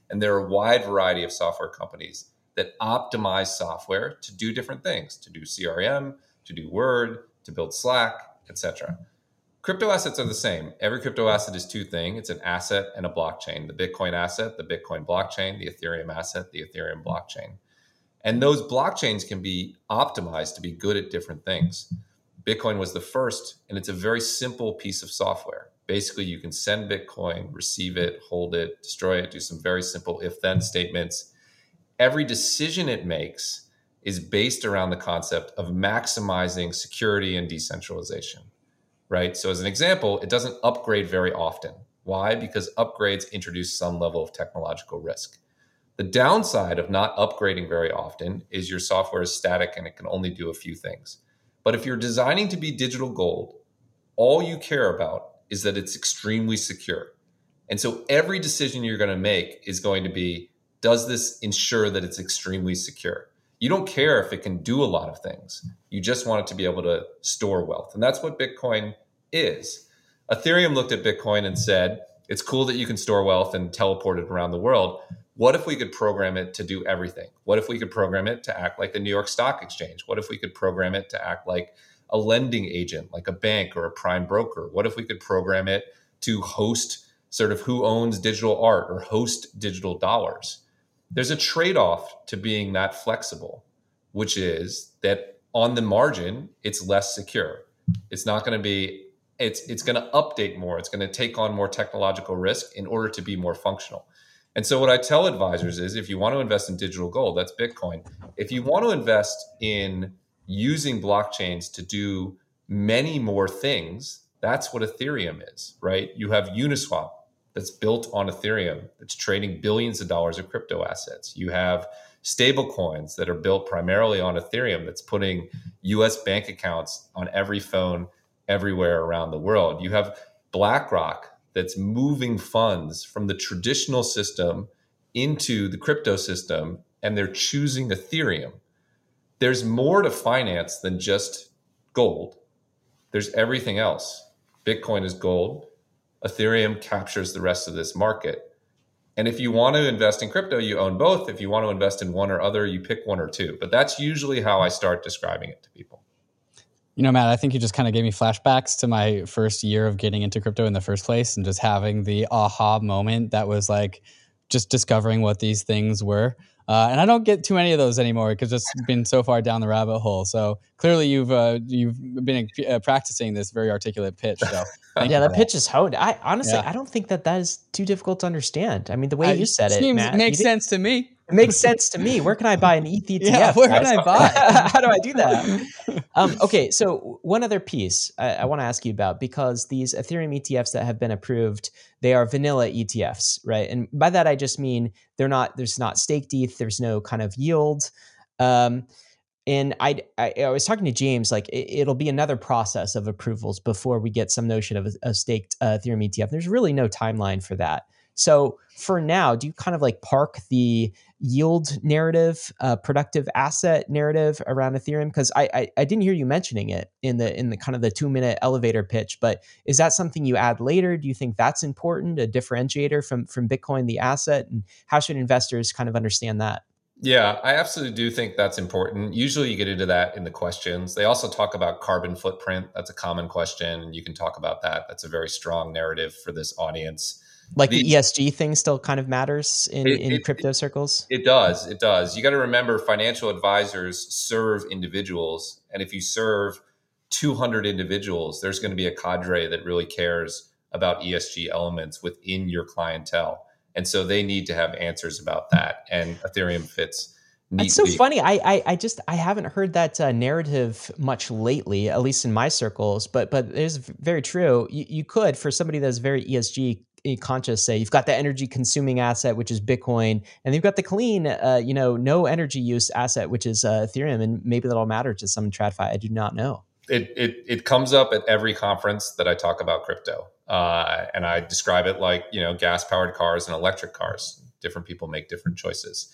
And there are a wide variety of software companies that optimize software to do different things, to do C R M, to do Word, to build Slack, et cetera. Crypto assets are the same. Every crypto asset is two things. It's an asset and a blockchain. The Bitcoin asset, the Bitcoin blockchain, the Ethereum asset, the Ethereum blockchain. And those blockchains can be optimized to be good at different things. Bitcoin was the first, and it's a very simple piece of software. Basically, you can send Bitcoin, receive it, hold it, destroy it, do some very simple if-then statements. Every decision it makes is based around the concept of maximizing security and decentralization, right? So as an example, it doesn't upgrade very often. Why? Because upgrades introduce some level of technological risk. The downside of not upgrading very often is your software is static and it can only do a few things. But if you're designing to be digital gold, all you care about is that it's extremely secure. And so every decision you're going to make is going to be, does this ensure that it's extremely secure? You don't care if it can do a lot of things. You just want it to be able to store wealth. And that's what Bitcoin is. Ethereum looked at Bitcoin and said, it's cool that you can store wealth and teleport it around the world. What if we could program it to do everything? What if we could program it to act like the New York Stock Exchange? What if we could program it to act like a lending agent, like a bank or a prime broker? What if we could program it to host sort of who owns digital art or host digital dollars? There's a trade-off to being that flexible, which is that on the margin, it's less secure. It's not going to be, it's, it's going to update more. It's going to take on more technological risk in order to be more functional. And so what I tell advisors is, if you want to invest in digital gold, that's Bitcoin. If you want to invest in using blockchains to do many more things, that's what Ethereum is, right? You have Uniswap that's built on Ethereum, that's trading billions of dollars of crypto assets. You have stable coins that are built primarily on Ethereum that's putting U S bank accounts on every phone everywhere around the world. You have BlackRock that's moving funds from the traditional system into the crypto system, and they're choosing Ethereum. There's more to finance than just gold. There's everything else. Bitcoin is gold. Ethereum captures the rest of this market. And if you want to invest in crypto, you own both. If you want to invest in one or other, you pick one or two. But that's usually how I start describing it to people. You know, Matt, I think you just kind of gave me flashbacks to my first year of getting into crypto in the first place and just having the aha moment that was like just discovering what these things were. Uh, and I don't get too many of those anymore because it's been so far down the rabbit hole. So clearly you've uh, you've been uh, practicing this very articulate pitch. So yeah, the pitch is honed. I honestly, Yeah. I don't think that that is too difficult to understand. I mean, the way Uh, you said it, seems, Matt, makes you did- sense to me. It makes sense to me. Where can I buy an E T H? Yeah, where can guys? I buy? How do I do that? um, okay, so one other piece I, I want to ask you about, because these Ethereum E T Fs that have been approved, they are vanilla E T Fs, right? And by that I just mean they're not. There's not staked E T H. There's no kind of yield. Um, and I, I, I was talking to James, like it, it'll be another process of approvals before we get some notion of a, a staked uh, Ethereum E T F. There's really no timeline for that. So for now, do you kind of like park the yield narrative, uh, productive asset narrative around Ethereum? Because I, I I didn't hear you mentioning it in the in the kind of the two minute elevator pitch. But is that something you add later? Do you think that's important, a differentiator from from Bitcoin, the asset, and how should investors kind of understand that? Yeah, I absolutely do think that's important. Usually you get into that in the questions. They also talk about carbon footprint. That's a common question, and you can talk about that. That's a very strong narrative for this audience. Like These- the E S G thing still kind of matters in, It- in it- crypto circles? It does. It does. You got to remember, financial advisors serve individuals. And if you serve two hundred individuals, there's going to be a cadre that really cares about E S G elements within your clientele. And so they need to have answers about that. And Ethereum fits neatly. It's so funny. I, I I just I haven't heard that uh, narrative much lately, at least in my circles. But but it is very true. You, you could, for somebody that's very E S G conscious, say you've got the energy consuming asset, which is Bitcoin, and you've got the clean, uh, you know, no energy use asset, which is uh, Ethereum, and maybe that'll matter to some TradFi. I do not know. It, it it comes up at every conference that I talk about crypto, uh, and I describe it like, you know, gas powered cars and electric cars. Different people make different choices.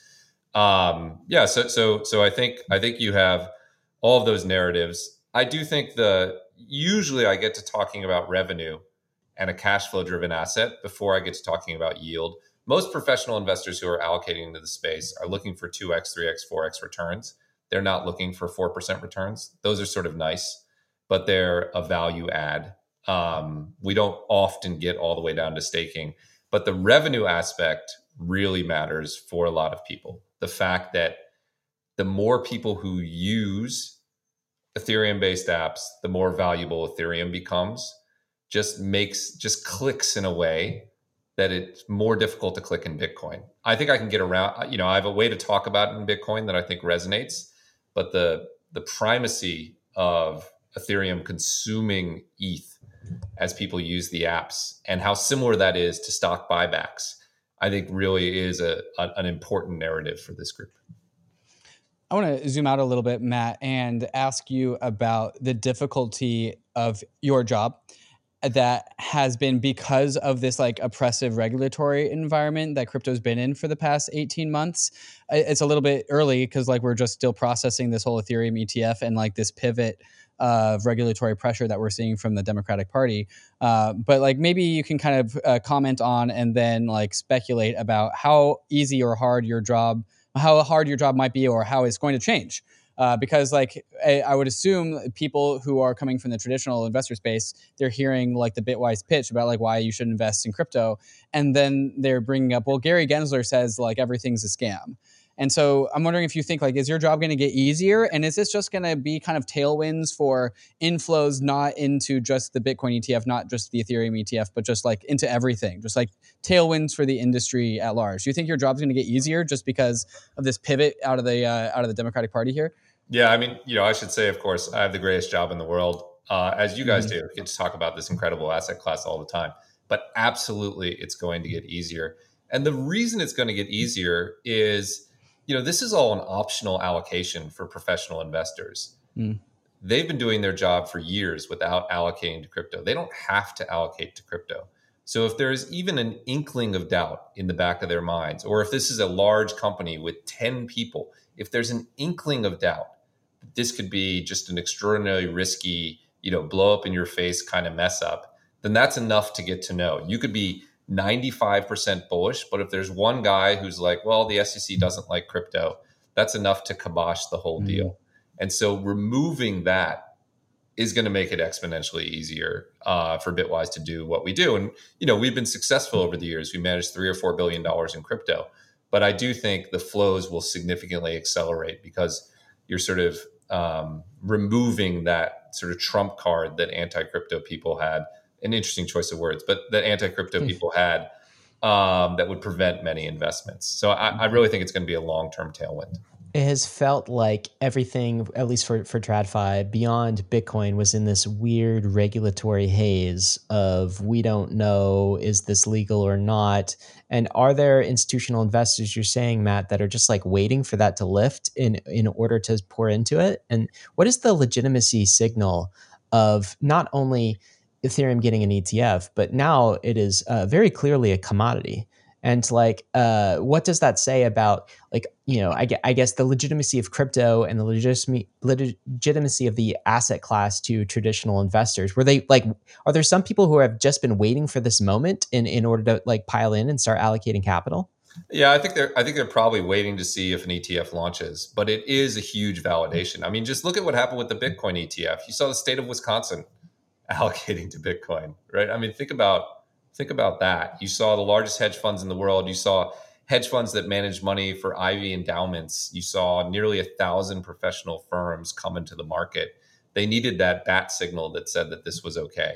Um, yeah, so so so I think I think you have all of those narratives. I do think the usually I get to talking about revenue and a cash flow driven asset before I get to talking about yield. most professional investors who are allocating into the space are looking for two X, three X, four X returns. They're not looking for four percent returns. Those are sort of nice, but they're a value add. Um, we don't often get all the way down to staking, but the revenue aspect really matters for a lot of people. The fact that the more people who use Ethereum-based apps, the more valuable Ethereum becomes, just makes, just clicks in a way that it's more difficult to click in Bitcoin. I think I can get around, you know, I have a way to talk about it in Bitcoin that I think resonates, but the the primacy of Ethereum consuming E T H as people use the apps and how similar that is to stock buybacks, I think really is a, a an important narrative for this group. I want to zoom out a little bit, Matt, and ask you about the difficulty of your job that has been because of this like oppressive regulatory environment that crypto's been in for the past eighteen months. It's a little bit early because like we're just still processing this whole Ethereum E T F and like this pivot of regulatory pressure that we're seeing from the Democratic Party. Uh, but like maybe you can kind of uh, comment on and then like speculate about how easy or hard your job, how hard your job might be or how it's going to change. Uh, because like I, I would assume people who are coming from the traditional investor space, they're hearing like the Bitwise pitch about like why you should invest in crypto. And then they're bringing up, well, Gary Gensler says like everything's a scam. And so I'm wondering if you think like, is your job going to get easier? And is this just going to be kind of tailwinds for inflows, not into just the Bitcoin E T F, not just the Ethereum E T F, but just like into everything, just like tailwinds for the industry at large? Do you think your job's going to get easier just because of this pivot out of the uh, out of the Democratic Party here? Yeah, I mean, you know, I should say, of course, I have the greatest job in the world, uh, as you guys mm-hmm. do. I get to talk about this incredible asset class all the time. But absolutely, it's going to get easier. And the reason it's going to get easier is, you know, this is all an optional allocation for professional investors. Mm. They've been doing their job for years without allocating to crypto. They don't have to allocate to crypto. So if there's even an inkling of doubt in the back of their minds, or if this is a large company with ten people, if there's an inkling of doubt, this could be just an extraordinarily risky, you know, blow up in your face kind of mess up, then that's enough to get to know. You could be ninety-five percent bullish, but if there's one guy who's like, well, the S E C doesn't like crypto, that's enough to kibosh the whole mm-hmm. deal. And so removing that is going to make it exponentially easier uh, for Bitwise to do what we do. And, you know, we've been successful over the years. We managed three or four billion dollars in crypto, but I do think the flows will significantly accelerate because you're sort of um, removing that sort of trump card that anti-crypto people had. An interesting choice of words, but that anti-crypto mm. people had um, that would prevent many investments. So I, I really think it's going to be a long-term tailwind. It has felt like everything, at least for, for TradFi, beyond Bitcoin was in this weird regulatory haze of we don't know, is this legal or not? And are there institutional investors, you're saying, Matt, that are just like waiting for that to lift in, in order to pour into it? And what is the legitimacy signal of not only Ethereum getting an E T F, but now it is uh, very clearly a commodity? And like, uh, what does that say about, like, you know, I, I guess the legitimacy of crypto and the legitimacy legitimacy of the asset class to traditional investors? Were they like, are there some people who have just been waiting for this moment in, in order to like pile in and start allocating capital? Yeah, I think they're I think they're probably waiting to see if an E T F launches, but it is a huge validation. I mean, just look at what happened with the Bitcoin E T F. You saw the state of Wisconsin allocating to Bitcoin, right? I mean, think about think about that. You saw the largest hedge funds in the world. You saw hedge funds that manage money for Ivy endowments. You saw nearly a thousand professional firms come into the market. They needed that bat signal that said that this was okay.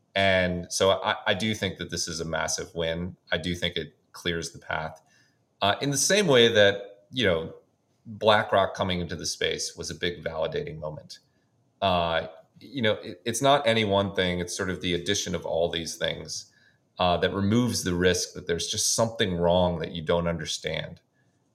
And so I, I do think that this is a massive win. I do think it clears the path. Uh, in the same way that, you know, BlackRock coming into the space was a big validating moment. Uh, you know, it, it's not any one thing. It's sort of the addition of all these things uh, that removes the risk that there's just something wrong that you don't understand.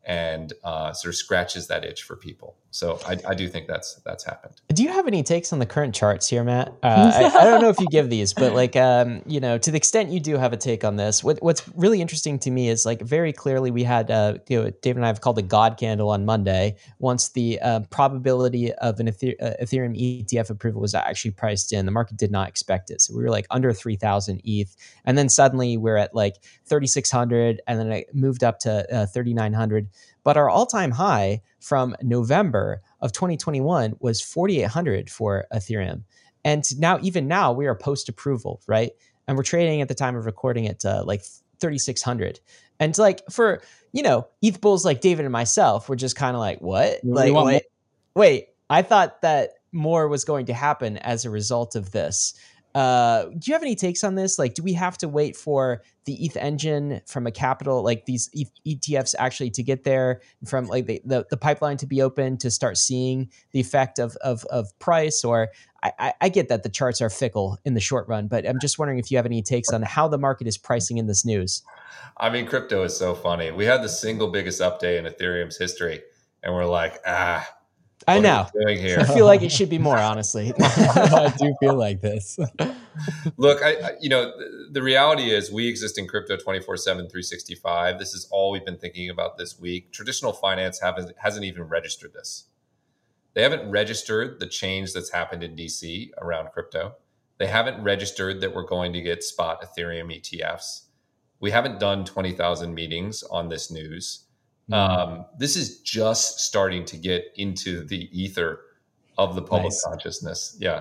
and uh, sort of scratches that itch for people. So I, I do think that's that's happened. Do you have any takes on the current charts here, Matt? Uh, I, I don't know if you give these, but like, um, you know, to the extent you do have a take on this, what, what's really interesting to me is like very clearly we had, uh, you know, David and I have called the God candle on Monday once the uh, probability of an Ether- uh, Ethereum E T F approval was actually priced in. The market did not expect it. So we were like under three thousand E T H. And then suddenly we're at like thirty-six hundred and then it moved up to uh, thirty-nine hundred. But our all-time high from November of twenty twenty-one was forty-eight hundred for Ethereum. And now, even now, we are post-approval, right? And we're trading at the time of recording at uh, like thirty-six hundred. And like for, you know, E T H bulls like David and myself, we're just kind of like, what? We Like, want wait, wait, I thought that more was going to happen as a result of this. Uh, do you have any takes on this? Like, do we have to wait for the E T H engine from a capital, like these E T Fs actually to get there, from like the, the, the pipeline to be open to start seeing the effect of, of, of price? Or I, I get that the charts are fickle in the short run, but I'm just wondering if you have any takes on how the market is pricing in this news. I mean, crypto is so funny. We had the single biggest update in Ethereum's history, and we're like, ah, I know. Doing here? I feel like it should be more, honestly. I do feel like this. Look, I, I, you know, the, the reality is we exist in crypto twenty-four seven, three sixty-five. This is all we've been thinking about this week. Traditional finance haven't, hasn't even registered this. They haven't registered the change that's happened in D C around crypto. They haven't registered that we're going to get spot Ethereum E T Fs. We haven't done twenty thousand meetings on this news. Um, this is just starting to get into the ether of the public Nice. consciousness. Yeah.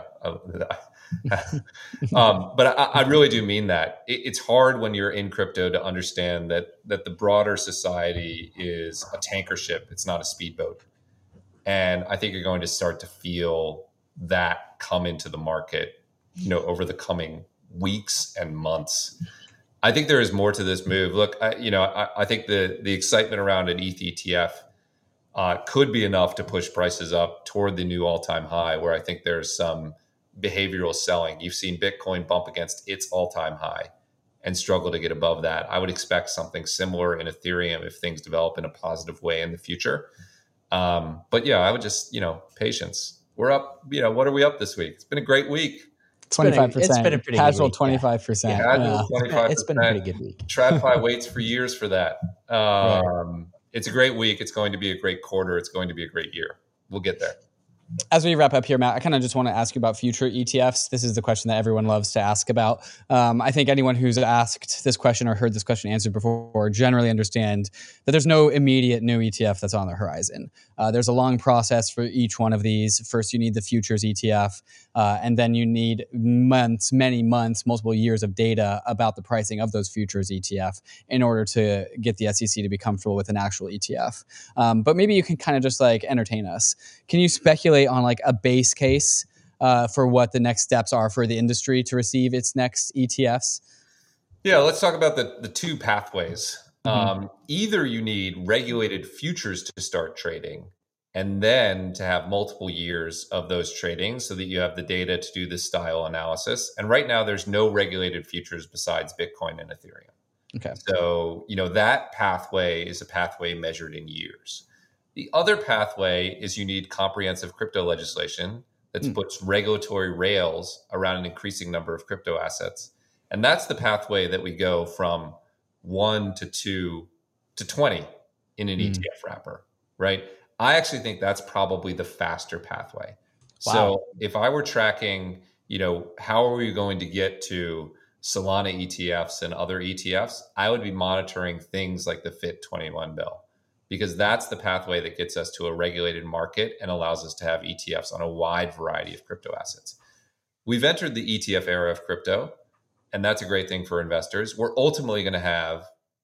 um, but I, I really do mean that. It, it's hard when you're in crypto to understand that that the broader society is a tanker ship. It's not a speedboat. And I think you're going to start to feel that come into the market, you know, over the coming weeks and months. I think there is more to this move. Look, I, you know, I, I think the the excitement around an E T H E T F uh, could be enough to push prices up toward the new all-time high, where I think there's some behavioral selling. You've seen Bitcoin bump against its all-time high and struggle to get above that. I would expect something similar in Ethereum if things develop in a positive way in the future. Um, but yeah, I would just, you know, patience. We're up, you know, what are we up this week? It's been a great week. twenty-five percent. It's been a pretty Casual good week, twenty-five percent. Yeah. Yeah. twenty-five percent. It's been a pretty good week. TradFi waits for years for that. Um, right. It's a great week. It's going to be a great quarter. It's going to be a great year. We'll get there. As we wrap up here, Matt, I kind of just want to ask you about future E T Fs. This is the question that everyone loves to ask about. Um, I think anyone who's asked this question or heard this question answered before generally understand that there's no immediate new E T F that's on the horizon. Uh, there's a long process for each one of these. First, you need the futures E T F, uh, and then you need months, many months, multiple years of data about the pricing of those futures E T F in order to get the S E C to be comfortable with an actual E T F. Um, but maybe you can kind of just like entertain us. Can you speculate on like a base case uh, for what the next steps are for the industry to receive its next E T Fs? Yeah, let's talk about the, the two pathways. Mm-hmm. Um, either you need regulated futures to start trading and then to have multiple years of those trading so that you have the data to do this style analysis. And right now there's no regulated futures besides Bitcoin and Ethereum. Okay. So, you know, that pathway is a pathway measured in years. The other pathway is you need comprehensive crypto legislation that mm. puts regulatory rails around an increasing number of crypto assets. And that's the pathway that we go from one to two to twenty in an mm. E T F wrapper, right? I actually think that's probably the faster pathway. Wow. So if I were tracking, you know, how are we going to get to Solana E T Fs and other E T Fs, I would be monitoring things like the F I T twenty-one bill. Because that's the pathway that gets us to a regulated market and allows us to have E T Fs on a wide variety of crypto assets. We've entered the E T F era of crypto, and that's a great thing for investors. We're ultimately going to have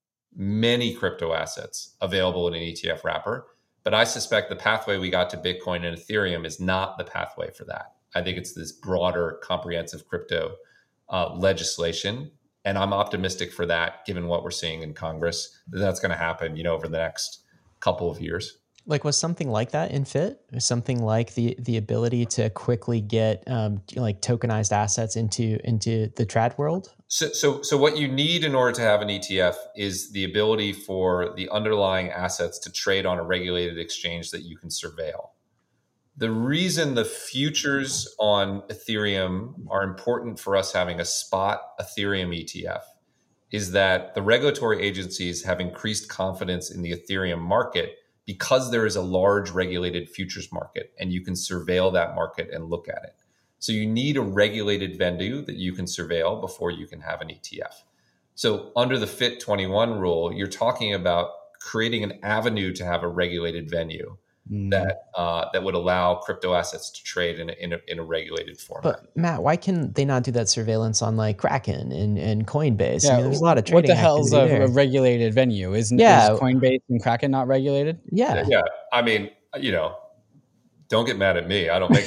many crypto assets available in an E T F wrapper, but I suspect the pathway we got to Bitcoin and Ethereum is not the pathway for that. I think it's this broader, comprehensive crypto uh, legislation, and I'm optimistic for that, given what we're seeing in Congress, that that's going to happen, you know, over the next couple of years. Like was something like that in Fit? Or something like the the ability to quickly get um, like tokenized assets into into the trad world? So, so, so what you need in order to have an E T F is the ability for the underlying assets to trade on a regulated exchange that you can surveil. The reason the futures on Ethereum are important for us having a spot Ethereum E T F is that the regulatory agencies have increased confidence in the Ethereum market because there is a large regulated futures market and you can surveil that market and look at it. So you need a regulated venue that you can surveil before you can have an E T F. So under the Fit twenty-one rule, you're talking about creating an avenue to have a regulated venue mm. that uh, that would allow crypto assets to trade in a, in a, in a regulated format. But Matt, why can they not do that surveillance on like Kraken and, and Coinbase? Yeah, I mean, there's a lot of trading. What the hell's a, there. a regulated venue? Isn't yeah. is Coinbase and Kraken not regulated? Yeah. Yeah. I mean, you know, don't get mad at me. I don't make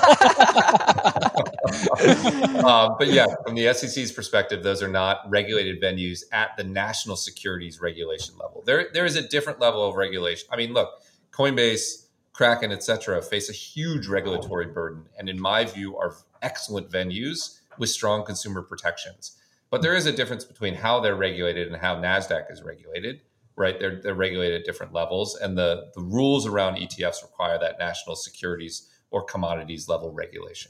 um, but yeah, from the S E C's perspective, those are not regulated venues at the national securities regulation level. There, there is a different level of regulation. I mean, look, Coinbase, Kraken, et cetera, face a huge regulatory burden, and in my view, are excellent venues with strong consumer protections. But there is a difference between how they're regulated and how NASDAQ is regulated. Right, they're they're regulated at different levels, and the the rules around E T Fs require that national securities or commodities level regulation.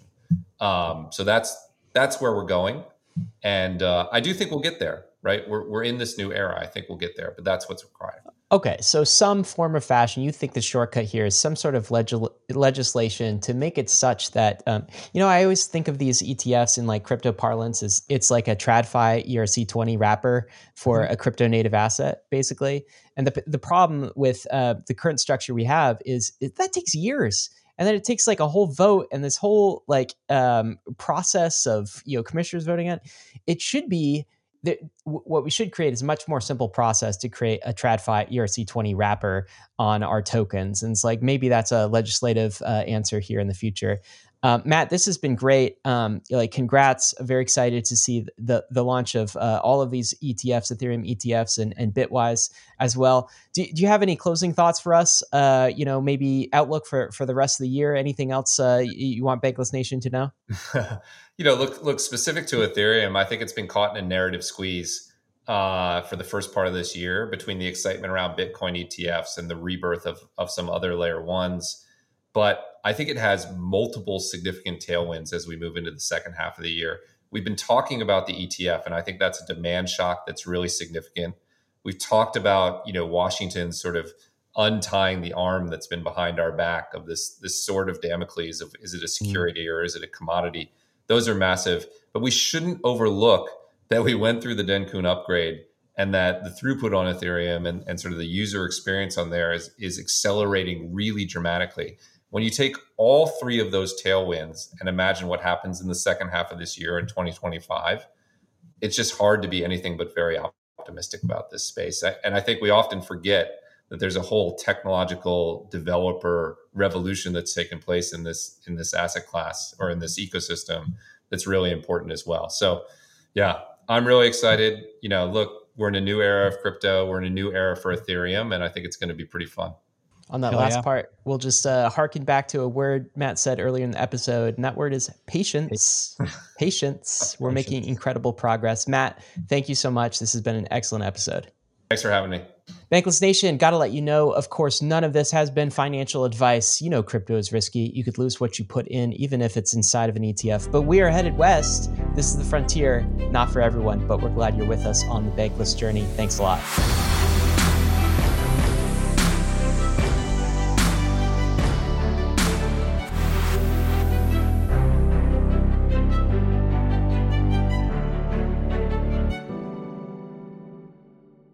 Um, so that's that's where we're going, and uh, I do think we'll get there. Right, we're we're in this new era. I think we'll get there, but that's what's required. Okay, so some form or fashion, you think the shortcut here is some sort of legis- legislation to make it such that, um, you know, I always think of these E T Fs in like crypto parlance as it's like a TradFi E R C twenty wrapper for mm-hmm. a crypto native asset, basically. And the the problem with uh, the current structure we have is it, that takes years. And then it takes like a whole vote and this whole like um, process of, you know, commissioners voting on. It should be The, what we should create is a much more simple process to create a TradFi E R C twenty wrapper on our tokens. And it's like, maybe that's a legislative uh, answer here in the future. Um, Matt, this has been great. Um, like, congrats. Very excited to see the the launch of uh, all of these E T Fs, Ethereum E T Fs, and, and Bitwise as well. Do, do you have any closing thoughts for us? Uh, you know, maybe outlook for, for the rest of the year? Anything else uh, you, you want Bankless Nation to know? You know, look, look specific to Ethereum, I think it's been caught in a narrative squeeze uh, for the first part of this year between the excitement around Bitcoin E T Fs and the rebirth of, of some other layer ones. But I think it has multiple significant tailwinds as we move into the second half of the year. We've been talking about the E T F, and I think that's a demand shock that's really significant. We've talked about, you know, Washington sort of untying the arm that's been behind our back of this, this sword of Damocles of, is it a security or is it a commodity? Those are massive, but we shouldn't overlook that we went through the Dencun upgrade and that the throughput on Ethereum and, and sort of the user experience on there is, is accelerating really dramatically. When you take all three of those tailwinds and imagine what happens in the second half of this year in twenty twenty-five, it's just hard to be anything but very optimistic about this space. And I think we often forget that there's a whole technological developer revolution that's taken place in this in this asset class or in this ecosystem that's really important as well. So yeah, I'm really excited. You know, look, we're in a new era of crypto. We're in a new era for Ethereum, and I think it's going to be pretty fun. On that Hell last yeah. part, we'll just uh, harken back to a word Matt said earlier in the episode, and that word is patience. Patience. We're Patience. making incredible progress. Matt, thank you so much. This has been an excellent episode. Thanks for having me. Bankless Nation, got to let you know, of course, none of this has been financial advice. You know, crypto is risky. You could lose what you put in, even if it's inside of an E T F. But we are headed west. This is the frontier, not for everyone, but we're glad you're with us on the Bankless journey. Thanks a lot.